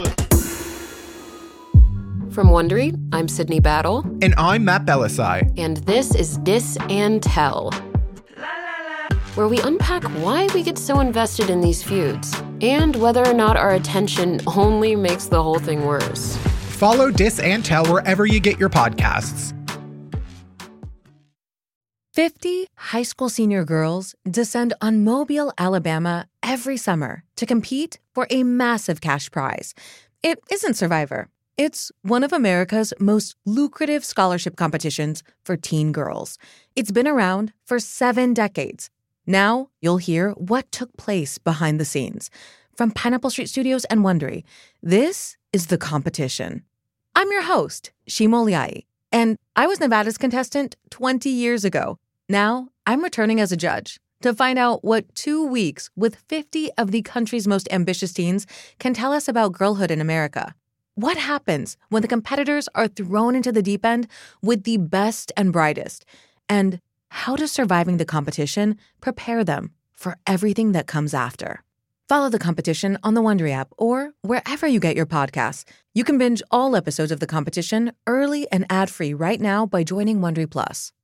From Wondery, I'm Sydney Battle. And I'm Matt Belisai. And this is Dis and Tell, where we unpack why we get so invested in these feuds and whether or not our attention only makes the whole thing worse. Follow Dis and Tell wherever you get your podcasts. 50 high school senior girls descend on Mobile, Alabama every summer to compete for a massive cash prize. It isn't Survivor. It's one of America's most lucrative scholarship competitions for teen girls. It's been around for 7 decades. Now you'll hear what took place behind the scenes. From Pineapple Street Studios and Wondery, this is The Competition. I'm your host, Shima Oliai, and I was Nevada's contestant 20 years ago. Now, I'm returning as a judge to find out what 2 weeks with 50 of the country's most ambitious teens can tell us about girlhood in America. What happens when the competitors are thrown into the deep end with the best and brightest? And how does surviving the competition prepare them for everything that comes after? Follow The Competition on the Wondery app or wherever you get your podcasts. You can binge all episodes of The Competition early and ad-free right now by joining Wondery Plus.